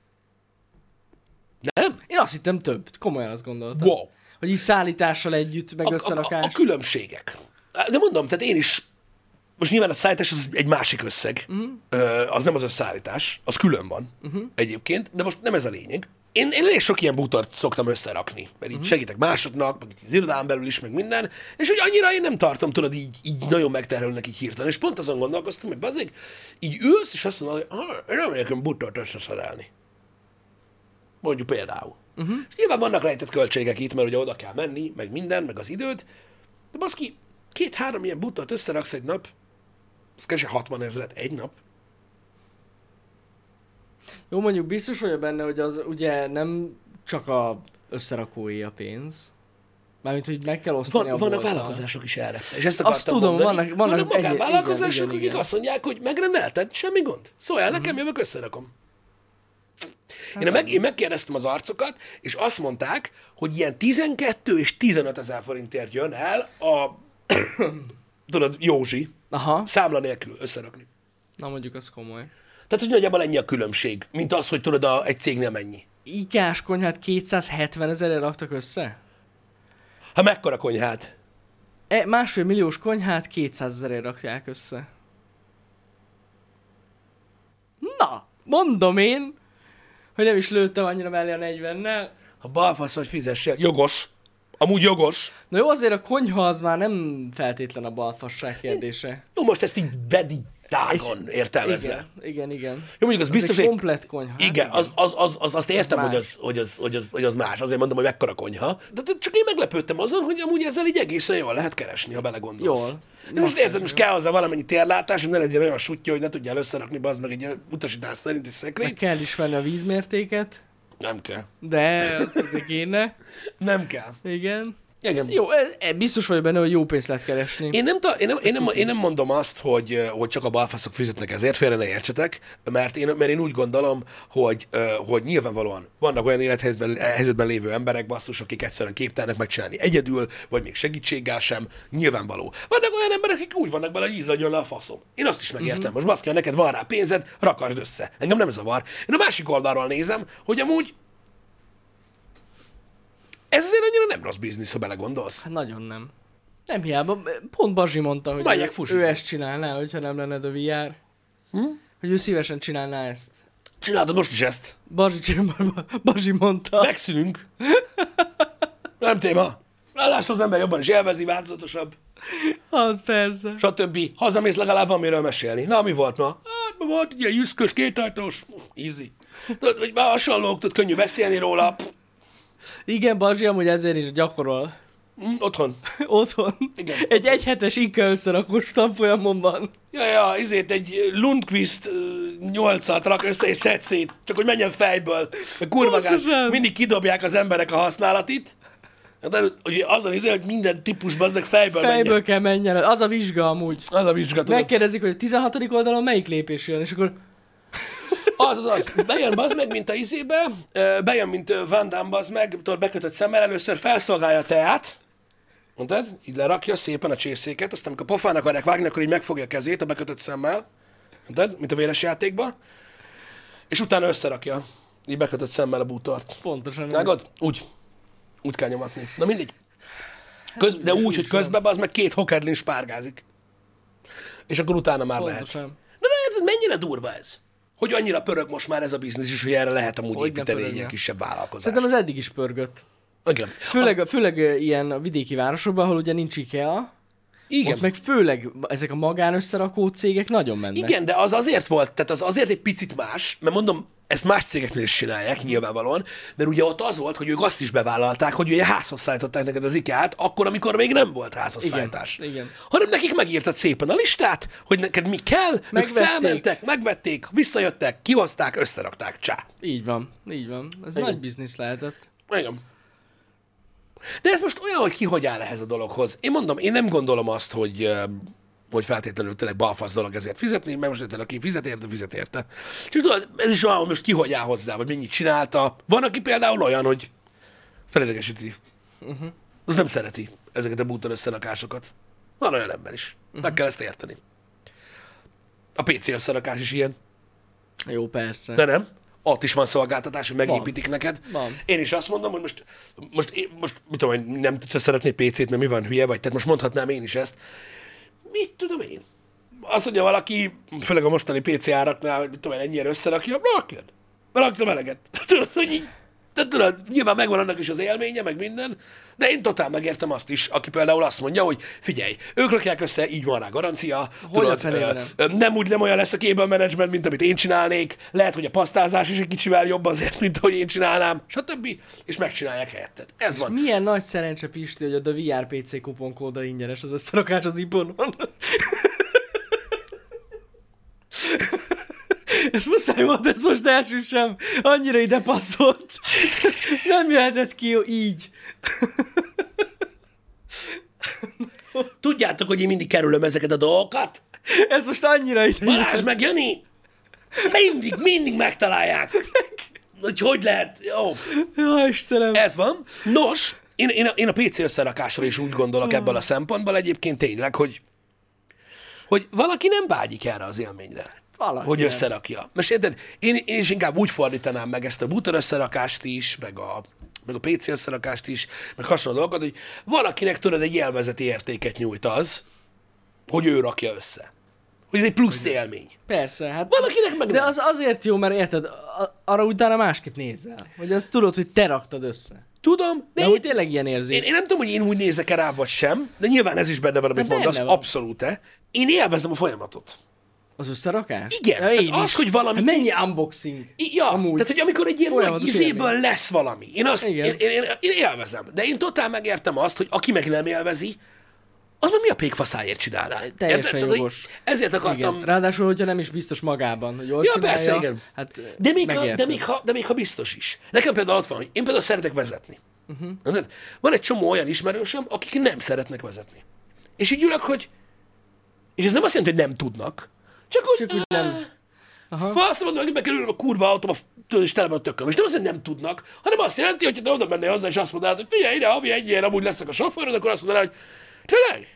Nem? Én azt hittem több. Komolyan azt gondoltam. Wow. Hogy így szállítással együtt, meg A, a, a, összerakás. a különbségek. De mondom, tehát én is, most nyilván a szállítás az egy másik összeg, uh-huh. Ö, az nem az összeállítás, az külön van uh-huh. egyébként, de most nem ez a lényeg. Én, én elég sok ilyen bútort szoktam összerakni, mert így uh-huh. segítek másoknak, meg az irodán belül is, meg minden, és hogy annyira én nem tartom, tudod, így, így nagyon megterhelőnek így hirtelen, és pont azon gondolkoztam, hogy bazzik, így ülsz, és azt mondod, hogy ah, én nem megyek bútort összeszerelni. Mondjuk például. Uh-huh. És nyilván vannak rejtett költségek itt, mert ugye oda kell menni, meg minden, meg az időd, de baszki, két-három ilyen bútort összeraksz egy nap, az kevesen hatvan ezeret egy nap. Jó, mondjuk biztos vagyok benne, hogy az ugye nem csak a összerakói a pénz. Mármint, hogy meg kell osztani Van, a vannak bolttal. vállalkozások is erre. És ezt Azt akartam tudom, mondani. vannak- vannak vannak egy- magánvállalkozások, igen, igen, akik igen. azt mondják, hogy megrendelted, semmi gond. Szóljál nekem, jövök, összerakom. Én, meg, én megkérdeztem az arcokat, és azt mondták, hogy ilyen tizenkettő és tizenöt ezer forintért jön el a, tudod, Józsi, Aha. számla nélkül összerakni. Na mondjuk az komoly. Tehát, hogy nagyjából ennyi a különbség, mint az, hogy tudod, a, egy cégnél mennyi. Ikás konyhát kétszázhetven ezerre raktak össze? Ha mekkora konyhát? E, másfél milliós konyhát kétszázezerre rakják össze. Na, mondom én, hogy nem is lőttem annyira mellé a negyvennel. Ha balfasz vagy fizessél. Jogos. Amúgy jogos. Na jó, azért a konyha az már nem feltétlen a balfasság kérdése. Jó, most ezt így vedi tágon értelmezve. Igen, igen, igen. Jó, mondjuk az biztos, egy hogy... komplett konyha. Igen, az, az, az, az, azt értem, Az hogy az, hogy, az, hogy, az, hogy az más. Azért mondom, hogy mekkora konyha. De, de csak én meglepődtem azon, hogy amúgy ezzel így egészen jól lehet keresni, ha belegondolsz. Jól. De most érted, most kell hozzá valamennyi térlátás, hogy ne legyen olyan sutja, hogy ne tudjál összerakni, bazd meg egy utasítás szerint egy Meg szekrényt. kell ismerni a vízmértéket, Nem kell. de azt azért kéne. Nem kell. Igen. Igen. Jó, e, e, biztos vagy benne, hogy jó pénzt lehet keresni. Én nem, ta, én, nem, én, nem, én nem mondom azt, hogy, hogy csak a balfaszok fizetnek ezért, félre ne értsetek, mert én, mert én úgy gondolom, hogy, hogy nyilvánvalóan vannak olyan élethelyzetben helyzetben lévő emberek, basszus, akik egyszerűen képtelenek megcsinálni egyedül, vagy még segítséggel sem, nyilvánvaló. Vannak olyan emberek, akik úgy vannak bele, hogy ízadjon le a faszom. Én azt is megértem. Uh-huh. Most baszki, ha neked van rá pénzed, rakasd össze. Engem nem zavar. Én a másik oldalról nézem, hogy amúgy ez azért annyira nem rossz biznisz, ha belegondolsz. Hát nagyon nem. Nem hiába, pont Bazsi mondta, hogy Menjek ő, fusizni. ő ezt csinálná, hogyha nem lenne a vé er. Hm? Hogy ő szívesen csinálná ezt. Csináltad most is ezt. Bazsi, csinál- Bazsi mondta. Megszűnünk. Nem téma. Ráadásul az ember jobban is élvezi, változatosabb, Az persze. stb. Hazamész, legalább van miről mesélni. Na, mi volt ma? Hát, ma volt egy ilyen jüszkös, kétajtós. Easy. Tudod, vagy már hasonlók, tudod, könnyű beszélni róla. Igen, Bazsi amúgy ezért is gyakorol. Mm, otthon. Otthon. Igen. Egy egyhetes inka összerakós tanfolyamon van. Ja, ja, izét egy Lundqvist nyolcat rak össze és szed szét, csak hogy menjen fejből. A kurvagás, Pontosan. mindig kidobják az emberek a használatit. De ugye azon izé, hogy minden típusban aznak fejből, Fejből menjen. kell menjen. Az a vizsga amúgy. Az a vizsgat. Megkérdezik, hogy a tizenhatodik oldalon melyik lépés jön, és akkor Az, az, az. Bejön bazd meg, mint a izébe, ö, bejön, mint ö, Van Damme, bazd meg, tudod, bekötött szemmel, először felszolgálja a teát, mondtad? Így lerakja szépen a csészéket, aztán amikor pofán akarják vágni, akkor így megfogja a kezét a bekötött szemmel, mondtad? Mint a véres játékban, és utána összerakja, így bekötött szemmel a bútort. pontosan. Vágod? Úgy. Úgy kell nyomatni. Na mindegy. Köz, de úgy, hogy közben bazd meg két hokedlin spárgázik. És akkor utána már lehet. Pontosan. Na de érted, mennyire durva ez? Hogy annyira pörög most már ez a biznisz is, hogy erre lehet amúgy Hogy ne építeni egy pörögne. ilyen kisebb vállalkozást. Szerintem az eddig is pörgött. Igen. Főleg, főleg ö, ilyen a vidéki városokban, ahol ugye nincs IKEA, Igen. ott meg főleg ezek a magánösszerakó cégek nagyon mennek. Igen, de az azért volt, tehát az azért egy picit más, mert mondom, ezt más cégeknél is csinálják nyilvánvalóan, mert ugye ott az volt, hogy ők azt is bevállalták, hogy ugye házhoz szállították neked az IKEA-t, akkor, amikor még nem volt házhoz Igen, szállítás. igen. Hanem nekik megírtad szépen a listát, hogy neked mi kell, ők Megvették. felmentek, megvették, visszajöttek, kihozták, összerakták, csá. Így van, így van. Ez Igen. nagy biznisz lehetett. Igen. De ez most olyan, hogy ki hogy áll ehhez a dologhoz. Én mondom, én nem gondolom azt, hogy, ö, hogy feltétlenül tényleg balfasz dolog ezért fizetni, mert most érted, aki fizet érte, fizet érte. Csak tudod, ez is olyan, hogy most ki hogy áll hozzá, vagy mennyit csinálta. Van, aki például olyan, hogy felidegesíti. Uh-huh. Az nem szereti ezeket a bútor összerakásokat. Van olyan ember is. Uh-huh. Meg kell ezt érteni. A pé cé összerakás is ilyen. Jó, persze. De nem? Ott is van szolgáltatás, hogy megépítik Van. neked. Van. Én is azt mondom, hogy most, most, én- most mit tudom, én nem tudsz szeretni pé cét, mert mi van, hülye vagy? Tehát most mondhatnám én is ezt. Mit tudom én? Azt mondja valaki, főleg a mostani pé cé áraknál, hogy mit tudom én, ennyire összerakja, rakjad. Raktam eleget. Tudod, hogy így, de tudod, nyilván megvan annak is az élménye, meg minden, de én totál megértem azt is, aki például azt mondja, hogy figyelj, ők rakják össze, így van rá garancia, Hogy a fenében nem? ö, nem úgy nem olyan lesz a cable management, mint amit én csinálnék, lehet, hogy a pasztázás is egy kicsivel jobb azért, mint ahogy én csinálnám, stb. És megcsinálják helyetted. Ez van. Milyen nagy szerencse, Pisti, hogy a The vé er pé cé kuponkóda ingyenes az összerakás az iponon. Ez muszáj volt, ez most elsősem. Annyira ide passzolt. Nem jöhetett ki jó, így. Tudjátok, hogy én mindig kerülöm ezeket a dolgokat? Ez most annyira ide Balázs meg Jani mindig, mindig megtalálják. hogy hogy lehet, jó. Ja, Istenem. Ez van. Nos, én, én, a, én a pé cé összerakásra is úgy gondolok ebből a szempontból egyébként tényleg, hogy, hogy valaki nem vágyik erre az élményre. Valaki hogy nem. összerakja. Most érted, én, én is inkább úgy fordítanám meg ezt a bútor összerakást is, meg a, meg a pé cé összerakást is, meg hasonló dolgokat, hogy valakinek tudod egy élvezeti értéket nyújt az, hogy ő rakja össze. Hogy ez egy plusz élmény. Persze, hát... Valakinek meg De nem. az azért jó, mert érted, a- arra utána másképp nézzel. Hogy azt tudod, hogy te raktad össze. Tudom, de De én, úgy tényleg ilyen érzés. én, én nem tudom, hogy én úgy nézek rá, vagy sem, de nyilván ez is benne van, amit De benne mondasz, van. abszolút-e. Én élvezem a folyamatot. Az összerakás? Igen, Ja, tehát én az, is. hogy valami- Hát mennyi unboxing? Ja, Amúgy. tehát, hogy amikor egy ilyen nagy Folyamatos izéből élmény. lesz valami. Én azt, én, Igen. én, én, én élvezem. De én totál megértem azt, hogy aki meg nem élvezi, az meg mi a pékfaszáért csinálná? Teljesen Érted? Tehát, hogy jogos. Ezért akartam... Igen. Ráadásul, hogyha nem is biztos magában, hogy jól Ja, csinálja, persze, igen. hát De még, ha, de, megértem. még ha, de még ha biztos is. Nekem például ott van, hogy én például szeretek vezetni. Uh-huh. Van egy csomó olyan ismerősöm, akik nem szeretnek vezetni. És így ülök, hogy... És ez nem azt jelenti, hogy nem tudnak. Csak úgy... Csak úgy nem. Aha. Ha azt mondom, hogy bekerülöm a kurva autóba, tudod, és tele van a tököm. És nem azt jelenti, hogy nem tudnak, hanem azt jelenti, hogy te oda mennél hozzá, és azt mondanád, hogy figyelj ide, havi egyért amúgy leszek a sofőröd, akkor azt mondanád, hogy tényleg?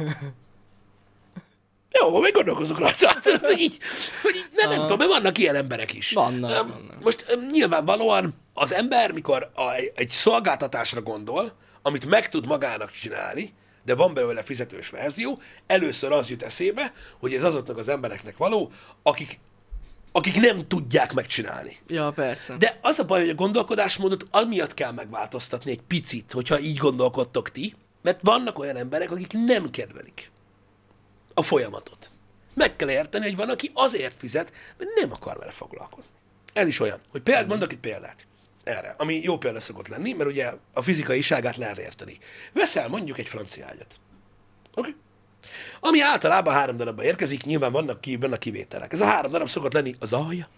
Jó, még gondolkozok rajta. Tudod, hogy így, hogy így nem, nem tudom, mert vannak ilyen emberek is. Vannak, Öm, vannak. Most öm, nyilvánvalóan az ember, mikor a, egy szolgáltatásra gondol, amit meg tud magának csinálni, de van belőle fizetős verzió, először az jut eszébe, hogy ez azoknak az embereknek való, akik, akik nem tudják megcsinálni. Ja, persze. De az a baj, hogy a gondolkodásmódot amiatt kell megváltoztatni egy picit, hogyha így gondolkodtok ti, mert vannak olyan emberek, akik nem kedvelik a folyamatot. Meg kell érteni, hogy van, aki azért fizet, mert nem akar vele foglalkozni. Ez is olyan, hogy például mondok egy példát erre, ami jó példa szokott lenni, mert ugye a fizikaiságát lehet érteni. Veszel mondjuk egy francia ágyat. Oké? Okay? Ami általában három darabba érkezik, nyilván vannak, ki, vannak kivételek. Ez a három darab szokott lenni az alja,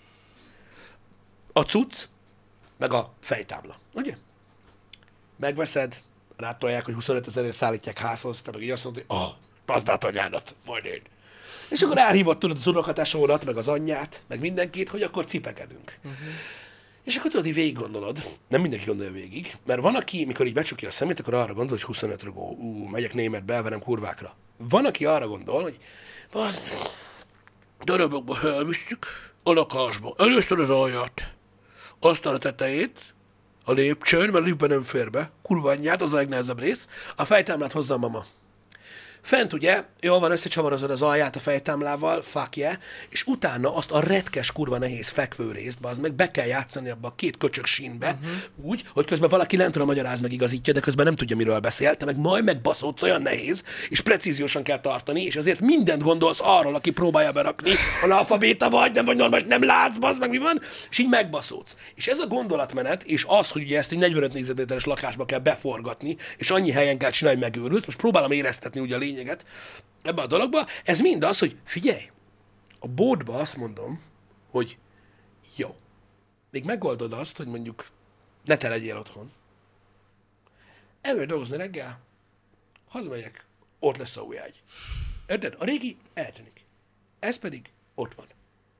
a cucc, meg a fejtábla. Ugye? Megveszed, rátolják, hogy huszonöt ezerért szállítják házhoz, te meg így azt mondod, hogy ah, pazdát anyádat, majd én. És akkor elhívott tudod az unokatesódat, meg az anyját, meg mindenkit, hogy akkor cipekedünk. Uh-huh. És akkor tudod, így végig gondolod, nem mindenki gondolja végig, mert van, aki, mikor így becsukja a szemét, akkor arra gondol, hogy huszonöt rugó, ú, megyek németbe, elverem kurvákra. Van, aki arra gondol, hogy bazd, darabokba felvisszük a lakásba. Először az alját, aztán a tetejét, a lépcsőn, mert lépbe nem fér be, kurva anyját, az a legnehezebb rész, a fejtámlát hozza a mama. Fent ugye, jól van, összecsavarozod az alját a fejtámlával, fuck yeah, és utána azt a retkes kurva nehéz fekvő részt, az meg be kell játszani abba a két köcsög sínbe, uh-huh. úgy, hogy közben valaki lentről magyaráz meg igazítja, de közben nem tudja, miről beszél, te meg majd megbaszódsz, olyan nehéz, és precíziósan kell tartani, és azért mindent gondolsz arról, aki próbálja berakni, analfabéta vagy, nem vagy normális, nem látsz, bazd meg mi van, és így megbaszódsz. És ez a gondolatmenet, és az, hogy ugye ezt egy negyvenöt négyzetméteres lakásba kell beforgatni, és annyi helyen kell csinálni, hogy megőrülsz, most próbálom éreztetni ugye a lényeget ebbe a dologba, ez mind az, hogy figyelj, a bódba azt mondom, hogy jó, még megoldod azt, hogy mondjuk ne te legyél otthon. Elmegyek dolgozni reggel, hazamegyek, ott lesz a új ágy. Érted? A régi eltűnik. Ez pedig ott van.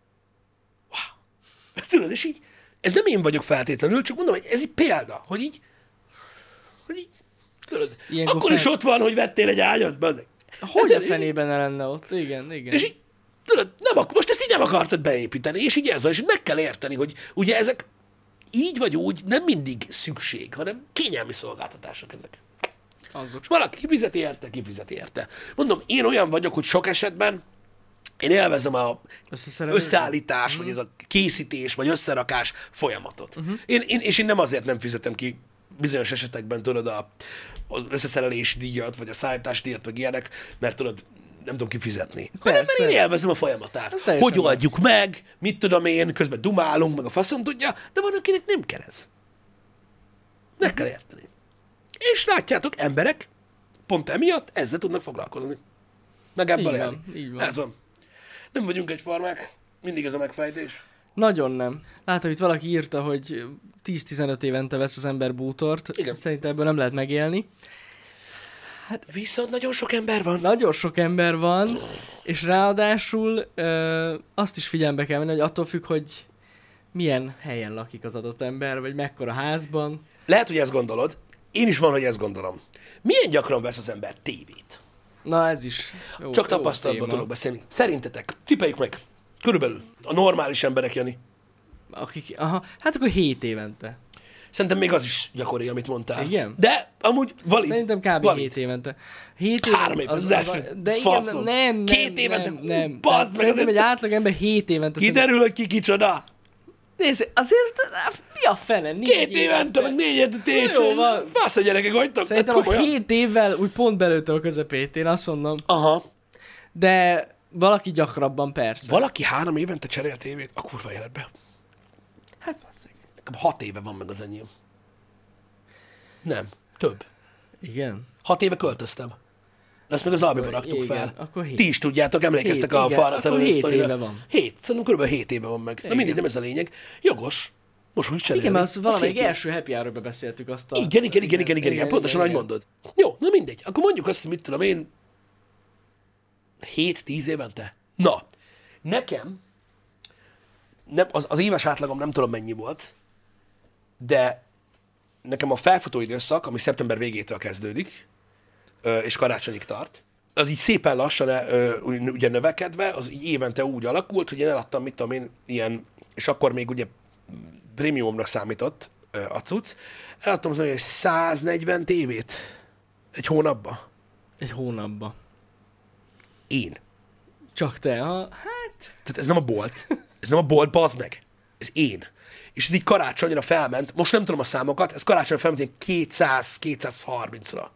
Wow. Tudod, és így, ez nem én vagyok feltétlenül, csak mondom, hogy ez egy példa, hogy így, hogy így, tudod, Ilyenkor akkor fel... is ott van, hogy vettél egy ágyat, bazeg. Hogy a fenében ne lenne ott? Igen, igen. És így, tudod, nem ak- most ezt így nem akartad beépíteni, és így ez van, és meg kell érteni, hogy ugye ezek így vagy úgy nem mindig szükség, hanem kényelmi szolgáltatások ezek. Azok. És valaki kifizeti érte, kifizeti érte. Mondom, én olyan vagyok, hogy sok esetben én élvezem a összeállítás, vagy ez a készítés, vagy összerakás folyamatot. Uh-huh. Én, én, és én nem azért nem fizetem ki bizonyos esetekben, tudod, a, az összeszerelési díjat, vagy a szállítási díjat, vagy ilyenek, mert tudod, nem tudom kifizetni. Hanem mert én élvezem a folyamatát. Hogy oldjuk meg, mit tudom én, közben dumálunk, meg a faszom tudja, de van, akinek nem kell ez. Meg kell érteni. És látjátok, emberek pont emiatt ezzel tudnak foglalkozni. Meg ebből élni. Így van. Ez van. Nem vagyunk egyformák, mindig ez a megfejtés. Nagyon nem. Látom, itt valaki írta, hogy tíz-tizenöt évente vesz az ember bútort. Igen. Szerintem ebből nem lehet megélni. Hát viszont nagyon sok ember van. Nagyon sok ember van, és ráadásul ö, azt is figyelembe kell venni, hogy attól függ, hogy milyen helyen lakik az adott ember, vagy mekkora házban. Lehet, hogy ezt gondolod. Én is van, hogy ezt gondolom. Milyen gyakran vesz az ember tévét? Na ez is jó, Csak jó tapasztalatban téma. tudok beszélni. Szerintetek, tippeljük meg. Körülbelül a normális emberek, Jani. Akik, aha, hát akkor hét évente. Szerintem még az is gyakori, amit mondtál. Igen? De amúgy valid. Szerintem kb. valid. hét évente. hét Három év, az első. De igen, Faszom. nem, nem, Két évente, nem, hú, nem. bazd Tehát meg, Szerintem azért- egy átlag ember hét évente. Kiderül, hogy ki kicsoda. Nézd, azért mi a fene? Négy Két évente, meg négy évente Jó tétsön. van. Fasz a gyerekek, hagytak. Szerintem a hét évvel úgy pont belőttem a közepét, én azt mondom. Aha. De valaki gyakrabban persze. Valaki három évente cserél tévét a kurva életbe. Hát basszeg. Nekem hat éve van meg az enyém. Nem, több. Igen. Hat éve költöztem. Ezt meg az albiba Akkor raktuk igen, fel. akkor hét. Ti is tudjátok, emlékeztek Hét, a igen, falra akkor szerelő hét sztorira. éve van. Hét, szerintem kb. hét éve van meg. Na Igen. mindegy, nem ez a lényeg. Jogos. Most úgy cserélni. Igen, mert azt Az valamelyik hét év. első happy hour-be beszéltük azt a... Igen, igen, igen, igen, igen, igen, pontosan, ahogy mondod. Jó, na mindegy. Akkor mondjuk azt, hogy mit tudom én, hét-tíz évente? Na, nekem, nem, az, az éves átlagom nem tudom mennyi volt, de nekem a felfutó időszak, ami szeptember végétől kezdődik, ö, és karácsonyig tart, az így szépen lassan ö, ugye növekedve, az így évente úgy alakult, hogy én eladtam, mit tudom én, ilyen, és akkor még ugye prémiumnak számított ö, a cucc, eladtam az olyan száznegyven tévét egy hónapba. Egy hónapba. Én. Csak te, ha? Hát... Tehát ez nem a bolt. Ez nem a bolt, bazd meg. Ez én. És ez így karácsonyra felment, most nem tudom a számokat, ez karácsonyra felment ilyen kétszáz-kétszázharmincra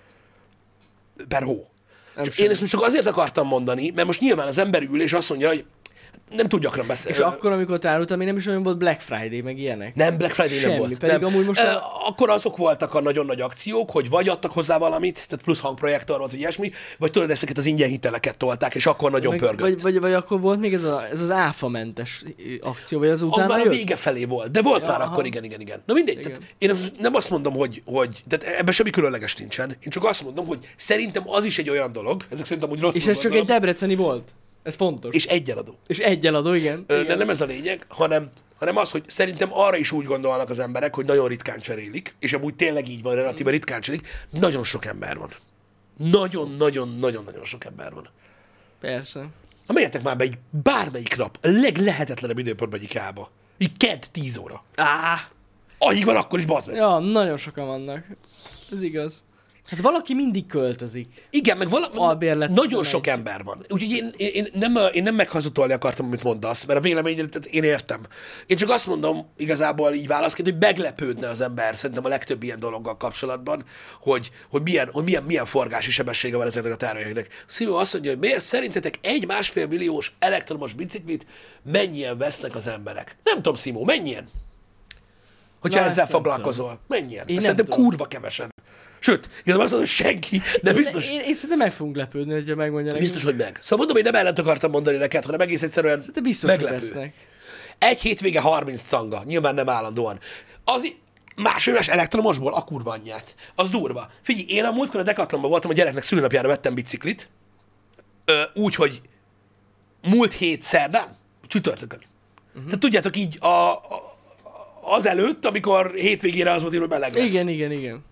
per hó. Nem Csak semmi. én ezt most csak azért akartam mondani, mert most nyilván az ember ül és azt mondja, hogy nem tud gyakran beszélni. És akkor, amikor te árultál, még nem is olyan volt Black Friday, meg ilyenek. Nem, Black Friday nem Semmi, volt. pedig nem. amúgy most Ö, a- Akkor azok voltak a nagyon nagy akciók, hogy vagy adtak hozzá valamit, tehát plusz hangprojektor volt, vagy ilyesmi, vagy tudod, ezeket az ingyen hiteleket tolták, és akkor nagyon Meg, pörgött. vagy, vagy, vagy akkor volt még ez, a, ez az áfamentes akció, vagy az Az utána már a jött? vége felé volt, de volt Ja, már aha. akkor, igen, igen, igen. Na mindegy, Igen. tehát én nem- nem azt mondom, hogy, hogy tehát ebben semmi különleges nincsen. Én csak azt mondom, hogy szerintem az is egy olyan dolog, ezek szerintem úgy rosszul És ez csak egy gondolom, debreceni volt. Ez fontos. és egy eladó. És egy eladó, igen. Ö, igen. De nem ez a lényeg, hanem, hanem az, hogy szerintem arra is úgy gondolnak az emberek, hogy nagyon ritkán cserélik, és amúgy tényleg így van, relatíve ritkán cserélik. Nagyon sok ember van. Nagyon-nagyon-nagyon-nagyon sok ember van. Persze. Na menjetek már be egy bármelyik nap, a leglehetetlenebb időpontban egyik ába. Így kedd tíz óra. Á, Alig van akkor is, bazd meg. ja, nagyon sokan vannak. Ez igaz. Hát valaki mindig költözik. Igen, meg vala, Albérlet nagyon megy. sok ember van. Úgyhogy én, én, én, nem, én nem meghazudtolni akartam, amit mondasz, mert a véleményedet én értem. Én csak azt mondom igazából így válaszként, hogy meglepődne az ember szerintem a legtöbb ilyen dologgal kapcsolatban, hogy, hogy, milyen, hogy milyen, milyen forgási sebessége van ezeknek a termékeknek. Szívó azt mondja, hogy miért szerintetek egy másfél milliós elektromos biciklit mennyien vesznek az emberek? Nem tudom, Szimó, mennyien? Hogyha Na, ezzel ezt nem foglalkozol. Mennyien? Én nem Szerintem tudom. kurva kevesen. Sőt, igazából azt mondom, hogy senki, de biztos, Én, én, én szerintem meg fogunk lepődni, hogyha megmondja nekünk. biztos, hogy meg. Szóval mondom, hogy nem ellent akartam mondani neked, hanem egész egyszerűen De biztos, hogy meglepő. vesznek. Egy hétvége harminc canga, nyilván nem állandóan. Az i- másféles elektromosból a kurva anyját. Az durva. Figyelj, én a múltkor a Decathlonban voltam, a gyereknek szülőnapjára vettem biciklit, ö, úgy, hogy múlt hét szerdán, csütörtökön. Uh-huh. Tehát tudjátok így a, a, az előtt, amikor hétvégére az volt, hogy meleg lesz. Igen, igen, igen.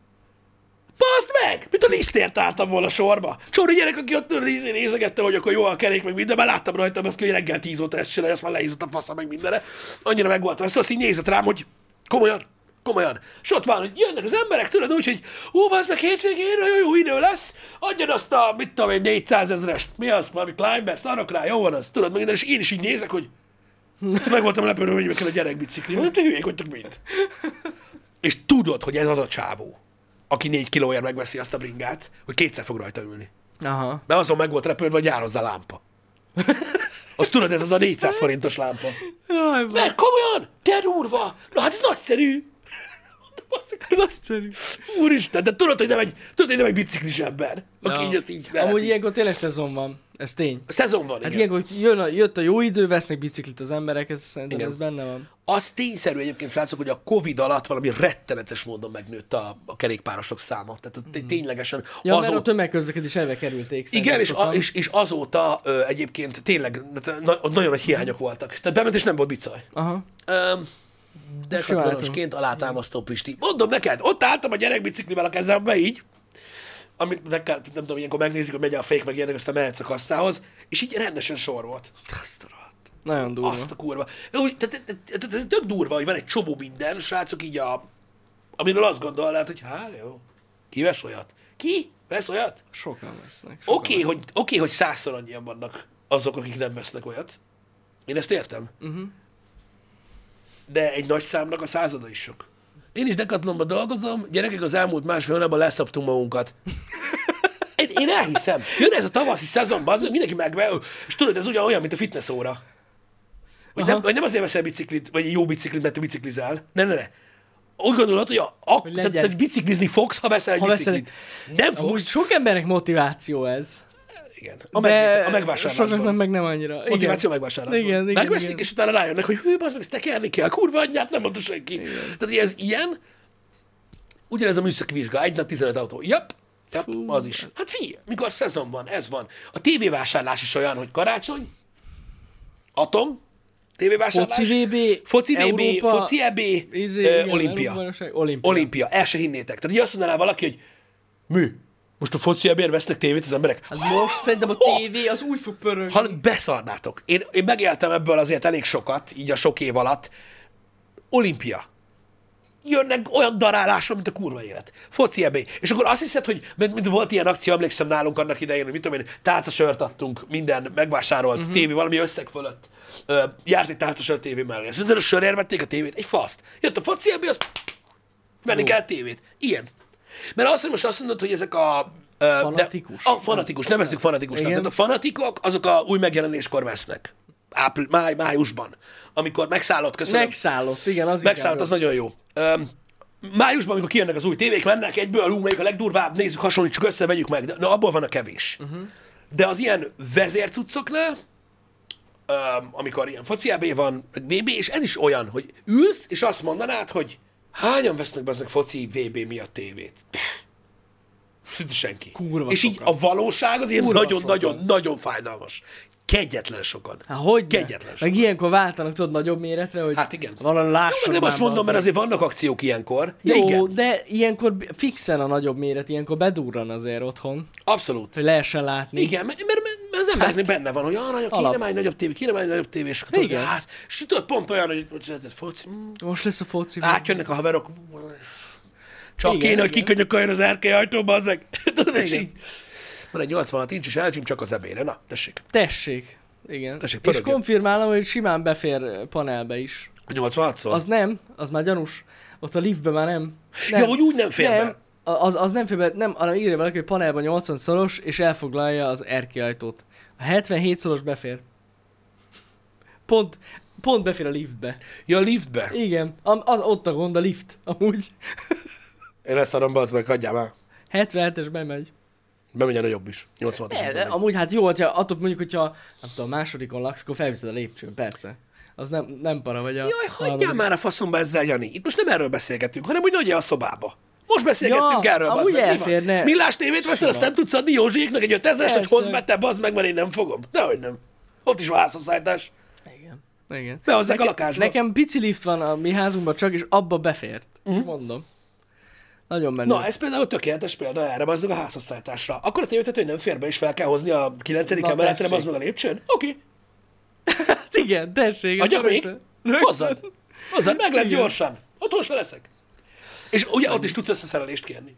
Baszd meg! Mint a lisztért álltam volna sorba. Csóri gyerek, aki ott tudod, ízén nézegette, hogy akkor jó a kerék, meg minden, már láttam rajtam azt, hogy reggel tíz óta ezt csinálja, azt már leízott a fasza, meg mindenre. Annyira meg voltam. Ezt azt így nézett rám, hogy komolyan, komolyan. És ott van, hogy jönnek az emberek, tudod úgy, hogy ó, baszd meg, hétvégén olyan jó idő lesz, adjad azt a, mit tudom én, négyszázezrest, mi az, valami climber, szarok rá, jó van az, tudod, meg minden, és én is így nézek, hogy és meg voltam lepődve, hogy kell a gyerek bicikli, mondom, te hülyék vagytok mind. És tudod, hogy ez az a csávó, aki négy kilóért megveszi azt a bringát, hogy kétszer fog rajta ülni. Aha. Mert azon meg volt repülve, hogy jár hozzá lámpa. Azt tudod, ez az a négyszáz forintos lámpa. Jaj, van. Mert komolyan, te durva, na hát ez nagyszerű. Nagyszerű. Úristen, de tudod, hogy nem egy, tudod, hogy nem egy biciklis ember, aki Ja. így ezt így vereti. Amúgy ilyenkor tényleg szezon van. Ez tény. A szezon van, Hát igen. ilyenkor jön a, jött a jó idő, vesznek biciklit az emberek, ez szerintem Igen. ez benne van. Az tényszerű egyébként, srácok, hogy a Covid alatt valami rettenetes módon megnőtt a, a kerékpárosok száma. Tehát mm. ténylegesen Ja, azóta... mert a tömegközlekedés elve kerülték. Igen, és, a, és, és azóta ö, egyébként tényleg na, nagyon nagy hiányok voltak. Tehát bement és nem volt bicaj. Aha. Um, de katlanosként alátámasztó Pisti. Mondom neked, ott álltam a gyerekbiciklivel a kezembe így, amit meg, nem tudom, ilyenkor megnézik, hogy megy a fék, meg ilyenek, aztán mehetsz a kasszához, és így rendesen sor volt. Azt a rohadt. Nagyon durva. Azt a kurva. Úgy, tehát, tehát, tehát ez tök durva, hogy van egy csomó minden, srácok így a... Amiről azt gondolnád, hogy hát jó, ki vesz olyat? Ki vesz olyat? Sokan vesznek. Oké, okay, hogy, okay, hogy százszor annyian vannak azok, akik nem vesznek olyat. Én ezt értem. Uh-huh. De egy nagy számnak a százada is sok. Én is Decathlonba dolgozom, gyerekek, az elmúlt másfél hónapban leszabtunk magunkat. Én, én elhiszem. Jön ez a tavaszi szezonban, az mindenki megve, és tudod, ez ugyan olyan, mint a fitness óra. Hogy nem, hogy nem azért veszel biciklit, vagy egy jó biciklit, mert te biciklizál. Ne, ne, ne. Úgy gondolod, hogy, a, a, te, te biciklizni fogsz, ha veszel egy ha biciklit. Veszel... Nem fogsz. Amúgy sok embernek motiváció ez. Igen. A, meg, a megvásárlásban. Sokaknak meg nem annyira. Motiváció megvásárlásban. Igen, igen, megveszik, igen. és utána rájönnek, hogy hű, bazd meg, ezt tekerni kell, kurva anyját, nem mondta senki. Igen. Tehát, hogy ez ilyen, ugyanez a műszaki vizsga, egy nap tizenöt autó. Jap, jap, Fú, az is. Hát figyelj, mikor szezon van, ez van. A tévévásárlás is olyan, hogy karácsony, atom, tévévásárlás, foci vé bé, foci vé bé, Európa, foci é bé, izé, ö, igen, olimpia. olimpia. Olimpia, el se hinnétek. Tehát így azt mondaná valaki, hogy mű, most a foci é bén vesznek tévét az emberek. Hát most szerintem a tévé az úgy fog pörögni. Ha beszarnátok. Én, én megéltem ebből azért elég sokat, így a sok év alatt. Olimpia. Jönnek olyan darálásra, mint a kurva élet. Foci é bé. És akkor azt hiszed, hogy mint, mint volt ilyen akció, emlékszem nálunk annak idején, hogy mit tudom én, tálcasört adtunk minden megvásárolt uh-huh. tévé valami összeg fölött. Ö, járt egy tálcasör tévé mellé. Szerintem a sörért vették a tévét, egy faszt. Jött a foci é bé, azt venni kell tévét. Ilyen. Mert azt, hogy most azt mondod, hogy ezek a... Uh, fanatikus. De, a fanatikus, nevezzük fanatikusnak. Tehát a fanatikok, azok a új megjelenéskor vesznek. Ápr, máj, májusban. Amikor megszállott, köszönöm. Megszállott, igen, az Megszállott, az nagyon jó. Um, májusban, amikor kijönnek az új tévék, mennek egyből, ú, melyik a legdurvább, nézzük, hasonlítsuk össze, vegyük meg. De, na, abból van a kevés. Uh-huh. De az ilyen vezércuccoknál, um, amikor ilyen foci é bé van, meg vé bé, és ez is olyan, hogy ülsz, és azt mondanád, hogy hányan vesznek be aznak foci vé bé miatt tévét? Senki. Kurva és így sokan. a valóság az ilyen Kurva nagyon-nagyon-nagyon fájdalmas. Kegyetlen sokan. Hát hogy? Kegyetlen sokan. Meg ilyenkor váltanak, tudod, nagyobb méretre, hogy Hát igen. valami lásson. Jó, meg nem azt mondom, mert azért vannak akciók ilyenkor. De Jó, igen. de ilyenkor fixen a nagyobb méret, ilyenkor bedurran azért otthon, Abszolút. hogy lehessen látni. Igen, mert, mert, mert az embereknek hát, benne van, hogy arra, kéne alap. már egy nagyobb tévé, kéne már egy nagyobb tévé, és akkor tudod, Igen. hát, és tudod, pont olyan, hogy hogy foci, mm, Most lesz a foci. átjönnek a haverok, csak Igen, kéne, hogy igen. kikönyököljen az erkély ajtóba, azek. Tudod, és Igen. így. Van egy nyolcvanhat incs, és elcsim csak az ebére. Na, tessék. Tessék. Igen. Tessék, és pörögjön. konfirmálom, hogy simán befér panelbe is. A nyolcvanhat szól? Az nem, az már gyanús. Ott a liftbe már nem. nem. Jó, hogy úgy nem fér nem, be. Az, az nem fér be, nem, hanem írja valaki, hogy panelban nyolcvan szoros, és elfoglalja az erkélyajtót. A hetvenhét szoros befér. Pont, pont befér a liftbe. Ja, a liftbe. Igen, az, az ott a gond, a lift, amúgy. Én lesz arra, bazd meg, hagyjál már. hetvenhetes bemegy. Bemegy a nagyobb is. nyolcvanhat Ne, is. de, amúgy hát jó, hogyha attól mondjuk, hogyha nem tudom, másodikon laksz, akkor felviszed a lépcsőn, persze. Az nem, nem para, vagy a... Jaj, hagyjál harmadik. már a faszomba ezzel, Jani. Itt most nem erről beszélgetünk, hanem hogy nagyja a szobába. Most beszélgettünk Ja, erről, bazd amúgy meg. Mi elférne. van? Millás tévét veszel, azt nem tudsz adni Józsiéknak egy ötezres, hogy Persze. hozd be, te bazd meg, mert én nem fogom. Dehogy nem. Ott is válaszoszállítás. Igen. Igen. Behozzák a lakásba. Nekem pici lift van a mi házunkban csak, és abba befért. Uh-huh. Mondom. Nagyon menő. Na, ez például tökéletes példa erre, bazd meg a házhozszállításra. Akkor a tévétető nem fér be, és fel kell hozni a kilencedik Na, emeletre, tessék. bazd meg a lépcsőn? Oké. Okay. Hát igen, tessék. Adjak még? Rögtön. Hozzad. Hozzad, meg lesz Igen. gyorsan. Otthon se leszek. És ugye ott is tudsz összeszerelést kérni.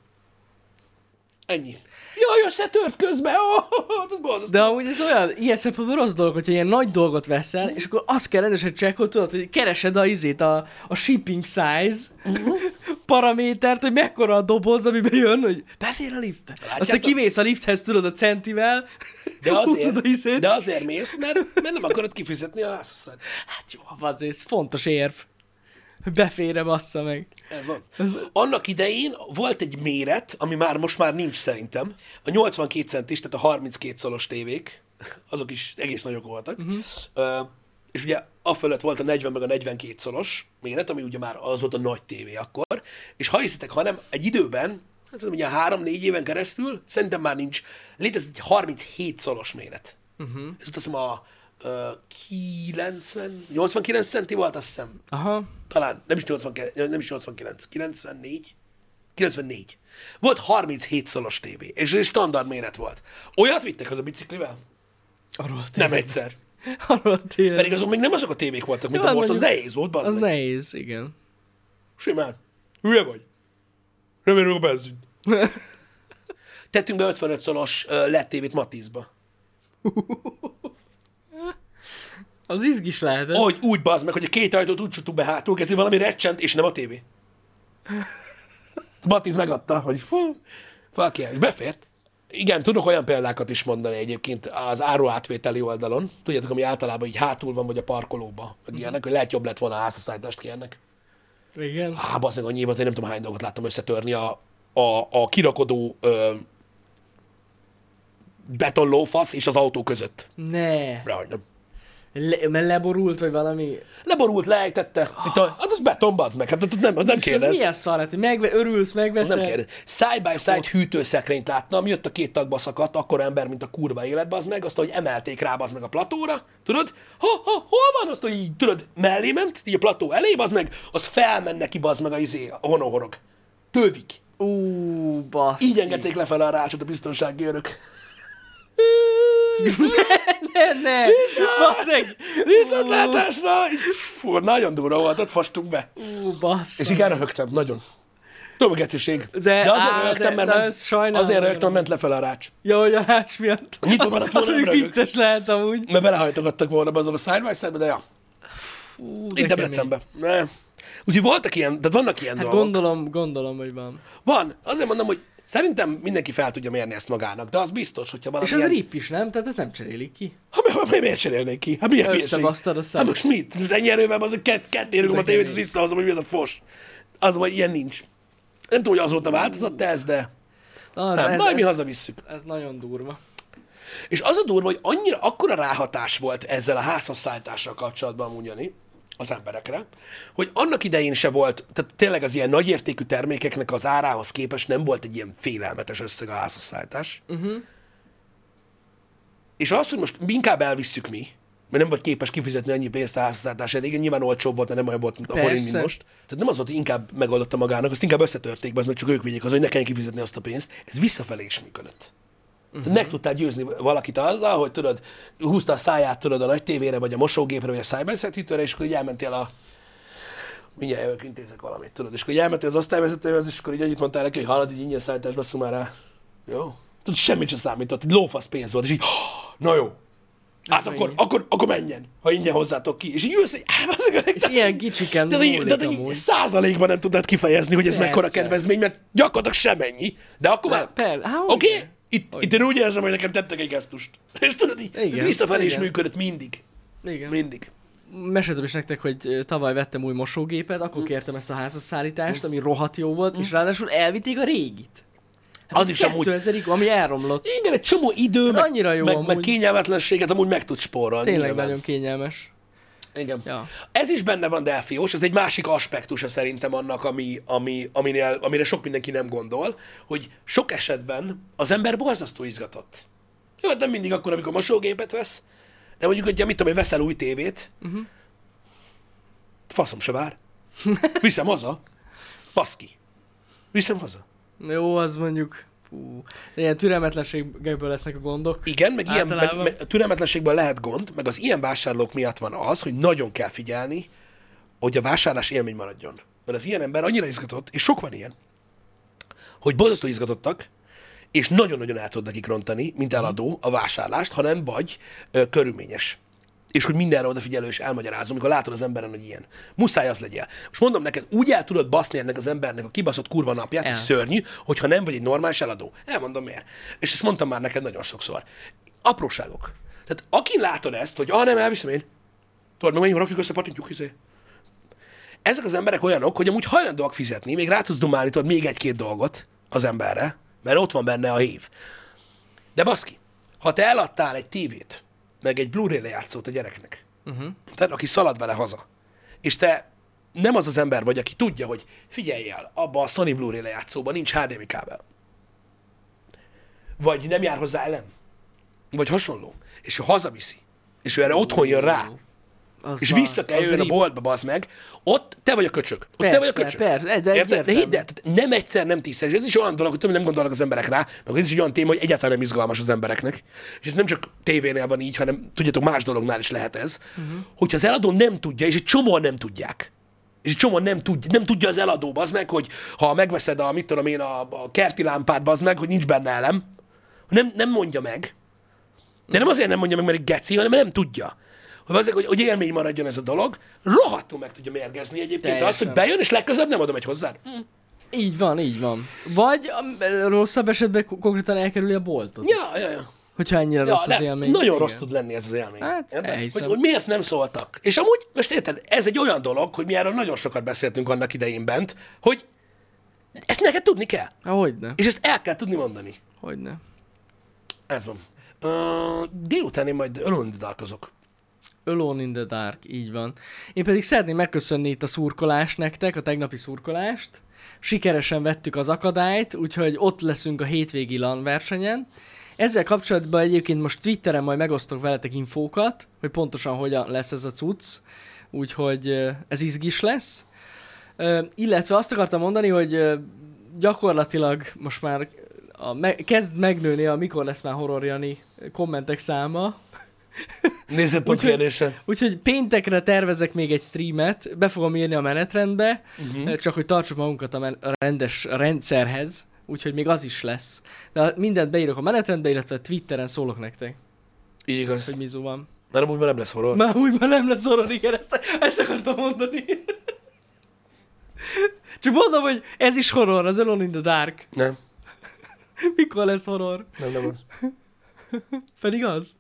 Ennyi. Jaj, összetört közben! Oh, ez borzasztó. De amúgy ez olyan, ilyen szempontból rossz dolog, hogyha ilyen nagy dolgot veszel, és akkor azt kell rendesen csekkolni, tudod, hogy keresed a izét, a, a shipping size uh-huh. paramétert, hogy mekkora a doboz, amiben jön, hogy befér a liftbe. Látjátok? Aztán kimész a lifthez, tudod, a centivel, De húzod azért, a izét. de azért mész, mert, mert nem akarod kifizetni a házhozszállítást. Hát jó, azért ez fontos érv. Hogy befér-e, bassza meg. Ez van. Annak idején volt egy méret, ami már most már nincs szerintem. A nyolcvankét centis, tehát a harminckét szolos tévék. azok is egész nagyok voltak. Uh-huh. Uh, és ugye afölött volt a negyven meg a negyvenkét szoros méret, ami ugye már az volt a nagy tévé akkor, és ha hiszitek, hanem egy időben, hát ugye három-négy éven keresztül, szerintem már nincs, létezik egy harminchét szoros méret. Uh-huh. Ez azt hiszem a uh, kilencven, nyolcvankilenc centi volt, azt hiszem. Aha. Talán, nem is, nyolcvankilenc, nem is nyolcvankilenc, kilencvennégy. kilencvennégy. Volt harminchét szoros tévé, és ez standard méret volt. Olyat vittek az a biciklivel? Arról Nem egyszer. Arról tényleg. Pedig azok még nem azok a tévék voltak, mint Jó, a most, az mondjuk- nehéz volt, bazd Az meg. nehéz, igen. Simán. Hülye vagy. Nem érünk a benzin. Tettünk be ötvenöt szoros uh, led tévét Matizba. Az izgis lehetett. Hogy úgy bazd meg, hogy a két ajtót úgy csuktuk be hátul, kezdve valami recsent, és nem a tévé. Matiz megadta, hogy fú, fuck yeah, és befért. Igen, tudok olyan példákat is mondani egyébként az áruátvételi oldalon. Tudjátok, ami általában így hátul van, vagy a parkolóba, meg ilyenek, hogy lehet jobb lett volna a házasszállítást kérnek. Igen. Á, bazdmeg annyi évet, én nem tudom hány dolgot láttam összetörni a, a, a kirakodó ö, betonlófasz és az autó között. Ne. Rehogy nem. Le, mert leborult, vagy valami... Leborult, lejtette. Itt a, hát az beton, bazd meg, hát ott nem, az nem És ez kérdez. milyen szar? Hát, hogy megve, örülsz, megveszed. Nem kérdez. Side-by-side hűtőszekrényt láttam, jött a két tagba szakadt, akkor ember, mint a kurva életbe, az meg, azt, hogy emelték rá, az meg a platóra, tudod? Ha, ha, hol van azt, hogy így, tudod, mellé ment, így a plató elé, az meg, azt felmen neki, bazd meg a izé, a honohorog. Tövik. Ú, baszki. Így engedték lefelé a rácsot a biztonsági őrök. Ne, ne. Basszeg. Viszontlátásra! Fú, nagyon durva volt, ott fastunk be. Ú, basszeg. És így röhögtem, nagyon. Tudom, a geciség. De- De azért á, röhögtem, de- mert de nem, ez sajnálom. azért röhögtem, ment lefelé a rács. Ja, hogy a rács miatt. Nyitva Az, maradt az volna, mondjuk nem röhög. vicces lehet amúgy. Mert belehajtogattak volna azon a side-by-side-be, de ja. Fú, de Itt kemény. Debrecenben. Ne. Úgyhogy voltak ilyen, tehát vannak ilyen Hát dolgok. gondolom, gondolom, hogy van. Van. Azért mondom, hogy szerintem mindenki fel tudja mérni ezt magának, de az biztos, hogyha valami És az ilyen... rip is, nem? Tehát ezt nem cserélik ki. Ha, mi, mi, miért cserélnék ki? Hát milyen hülyeség? Összebasztad a Hát szemet. most mit? Az ennyi erővel, az kett, ketté rúgom a De tévét, az kemény. visszahozom, hogy mi az a fos. Az, hogy ilyen nincs. Nem tudom, hogy azóta változott ez, de Az, nem. ez, Majd mi ez, hazavisszük. ez nagyon durva. És az a durva, hogy annyira akkora ráhatás volt ezzel a házhozszállítással kapcsolatban amúgy, Jani, az emberekre, hogy annak idején se volt, tehát tényleg az ilyen nagyértékű termékeknek az árához képest nem volt egy ilyen félelmetes összeg a házhozszállítás. Uh-huh. És az, hogy most inkább elvisszük mi, mert nem vagy képes kifizetni annyi pénzt a házhozszállításra, régen nyilván olcsóbb volt, mert nem olyan volt, mint a forint, mint Persze. most. Tehát nem az volt, hogy inkább megoldotta magának, azt inkább összetörték be, az meg csak ők vigyék az, hogy ne kelljen kifizetni azt a pénzt. Ez visszafelé is működött. Uh-huh. Tehát meg tudtál győzni valakit azzal, hogy tudod, húzta a száját tudod a nagy tévére, vagy a mosógépre, vagy a side-by-side hűtőre, és akkor így elmentél a... Mindjárt jövök, intézek valamit, tudod. És akkor így elmentél az osztályvezetőhöz, és akkor így annyit mondtál neki, hogy hallod, így ingyen szállítás basszunk már rá. Jó? Tudod, semmit sem számított, egy lófasz pénz volt, és így, nagyon. Hát Ez akkor, mennyi? akkor, akkor menjen, ha ingyen hozzátok ki. És így ülsz, hogy hát az És ilyen kicsiken de, de, múlik de, de amúgy. százalékban nem tudnád kifejezni, hogy ez Persze. mekkora kedvezmény, mert gyakorlatilag semennyi. De akkor már... Per, hát, Oké? hogy ne? Itt, Hogy itt én úgy érzem, hogy nekem tettek egy gesztust. És tudod, így Igen, visszafelé is igen. működött mindig. Igen. Mindig. Meséltem is nektek, hogy ö, tavaly vettem új mosógépet, akkor kértem ezt a házasszállítást, ami rohadt jó volt, és ráadásul elvitték a régit. Hát Az az is amúgy- kétezer-ig, ami elromlott. Igen, egy csomó idő, meg, annyira jó meg, meg amúgy. kényelmetlenséget amúgy meg tud spórolni. Tényleg nyilván. nagyon kényelmes. Igen. Ja. Ez is benne van Delfiós, ez egy másik aspektusa szerintem annak, ami, ami, aminél, amire sok mindenki nem gondol, hogy sok esetben az ember borzasztó izgatott. Jó, hát nem mindig akkor, amikor mosógépet vesz, de mondjuk, hogy mit tudom, hogy veszel új tévét, uh-huh. faszom se vár. Viszem haza. Baszki. Viszem haza. Jó, az mondjuk... Fú, ilyen türelmetlenségből lesznek a gondok. Igen, meg ilyen, meg, Általában. meg, a türelmetlenségből lehet gond, meg az ilyen vásárlók miatt van az, hogy nagyon kell figyelni, hogy a vásárlás élmény maradjon. Mert az ilyen ember annyira izgatott, és sok van ilyen, hogy borzasztó izgatottak, és nagyon-nagyon el tudod nekik rontani, mint eladó a vásárlást, ha nem vagy ö, körülményes. És hogy mindenre odafigyelő és elmagyarázom, amikor látod az emberen, hogy ilyen. Muszáj az legyél. Most mondom neked, úgy el tudod baszni ennek az embernek a kibaszott kurva napját, El. hogy szörnyű, hogyha nem vagy egy normális eladó. Elmondom miért. És ezt mondtam már neked nagyon sokszor. Apróságok. Tehát aki látod ezt, hogy ah, nem, elviszem én. Tudod, meg menjünk, rakjuk össze, patintjuk, izé. Ezek az emberek olyanok, hogy amúgy hajlandóak fizetni, még rá tudsz dumálni, tudod, még egy-két dolgot az emberre, mert ott van benne a hív. De baszki, ha te eladtál egy tévét, meg egy Blu-ray lejátszót a gyereknek, uh-huh. tehát aki szalad vele haza, és te nem az az ember vagy, aki tudja, hogy figyelj el, abba a Sony Blu-ray lejátszóban nincs há dé em i kábel. Vagy nem jár hozzá elem. Vagy hasonló. És ő hazaviszi. És ő erre otthon jön rá. Az és van, vissza kell az jöjjön a rip. boltba, bazd meg. Ott te vagy a köcsög. Ott Persze, te vagy a köcsög. persze, egy- Érted? De egyértelmű. hidd el, tehát nem egyszer, nem tízszer. És ez is olyan dolog, hogy tudom, nem gondolnak az emberek rá, meg ez is egy olyan téma, hogy egyáltalán nem izgalmas az embereknek. És ez nem csak tévénél van így, hanem tudjátok, más dolognál is lehet ez. Uh-huh. Hogyha az eladó nem tudja, és egy csomóan nem tudják, és egy csomóan nem, tud, nem tudja az eladó, bazd meg, hogy ha megveszed a, mit tudom én, a, a kerti lámpát, bazd meg, hogy nincs benne elem, nem, nem mondja meg. De nem azért nem mondja meg, mert egy geci, hanem mert nem tudja. Hogy, azért, hogy, hogy élmény maradjon ez a dolog, rohadtul meg tudja mérgezni egyébként Teljesen. azt, hogy bejön, és legközelebb nem adom egy hozzá. Így van, így van. Vagy a rosszabb esetben ko- konkrétan elkerüli a boltot. Ja, ja, ja. Hogyha ennyire ja rossz az ne, élmény. nagyon Igen. rossz tud lenni ez az élmény. Hát, Érted? elhiszem. hogy, hogy miért nem szóltak. És amúgy, most érted, ez egy olyan dolog, hogy mi erről nagyon sokat beszéltünk annak idején bent, hogy ezt neked tudni kell. Há, hogyne, És ezt el kell tudni mondani. hogyne. Ez van. Uh, délután én majd ölöndidalkozok. Alone in the Dark, így van. Én pedig szeretném megköszönni itt a szurkolást nektek, a tegnapi szurkolást. Sikeresen vettük az akadályt, úgyhogy ott leszünk a hétvégi LAN versenyen. Ezzel kapcsolatban egyébként most Twitteren majd megosztok veletek infókat, hogy pontosan hogyan lesz ez a cucc, úgyhogy ö, ez izgis lesz. Ö, Illetve azt akartam mondani, hogy ö, gyakorlatilag most már a, me, kezd megnőni a mikor lesz már Horror Jani kommentek száma. Nézzél a Úgyhogy- kérdésre. Úgyhogy péntekre tervezek még egy streamet, be fogom írni a menetrendbe, uh-huh. csak hogy tartsuk magunkat a, men- a rendes rendszerhez, úgyhogy még az is lesz. De mindent beírok a menetrendbe, illetve Twitteren szólok nektek, Így igaz. hogy mizu van. Mert amúgy már nem lesz horror. Már úgy már nem lesz horror, igen, ezt, ezt akartam mondani. Csak mondom, hogy ez is horror, az Alone in the Dark. Nem, Mikor lesz horror? nem, nem az. Pedig az.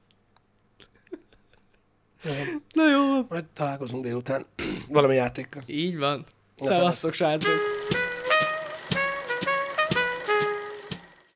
Nem. Na jó, Majd találkozunk délután valami játékkal. így van. Na, Szevasztok, srácok!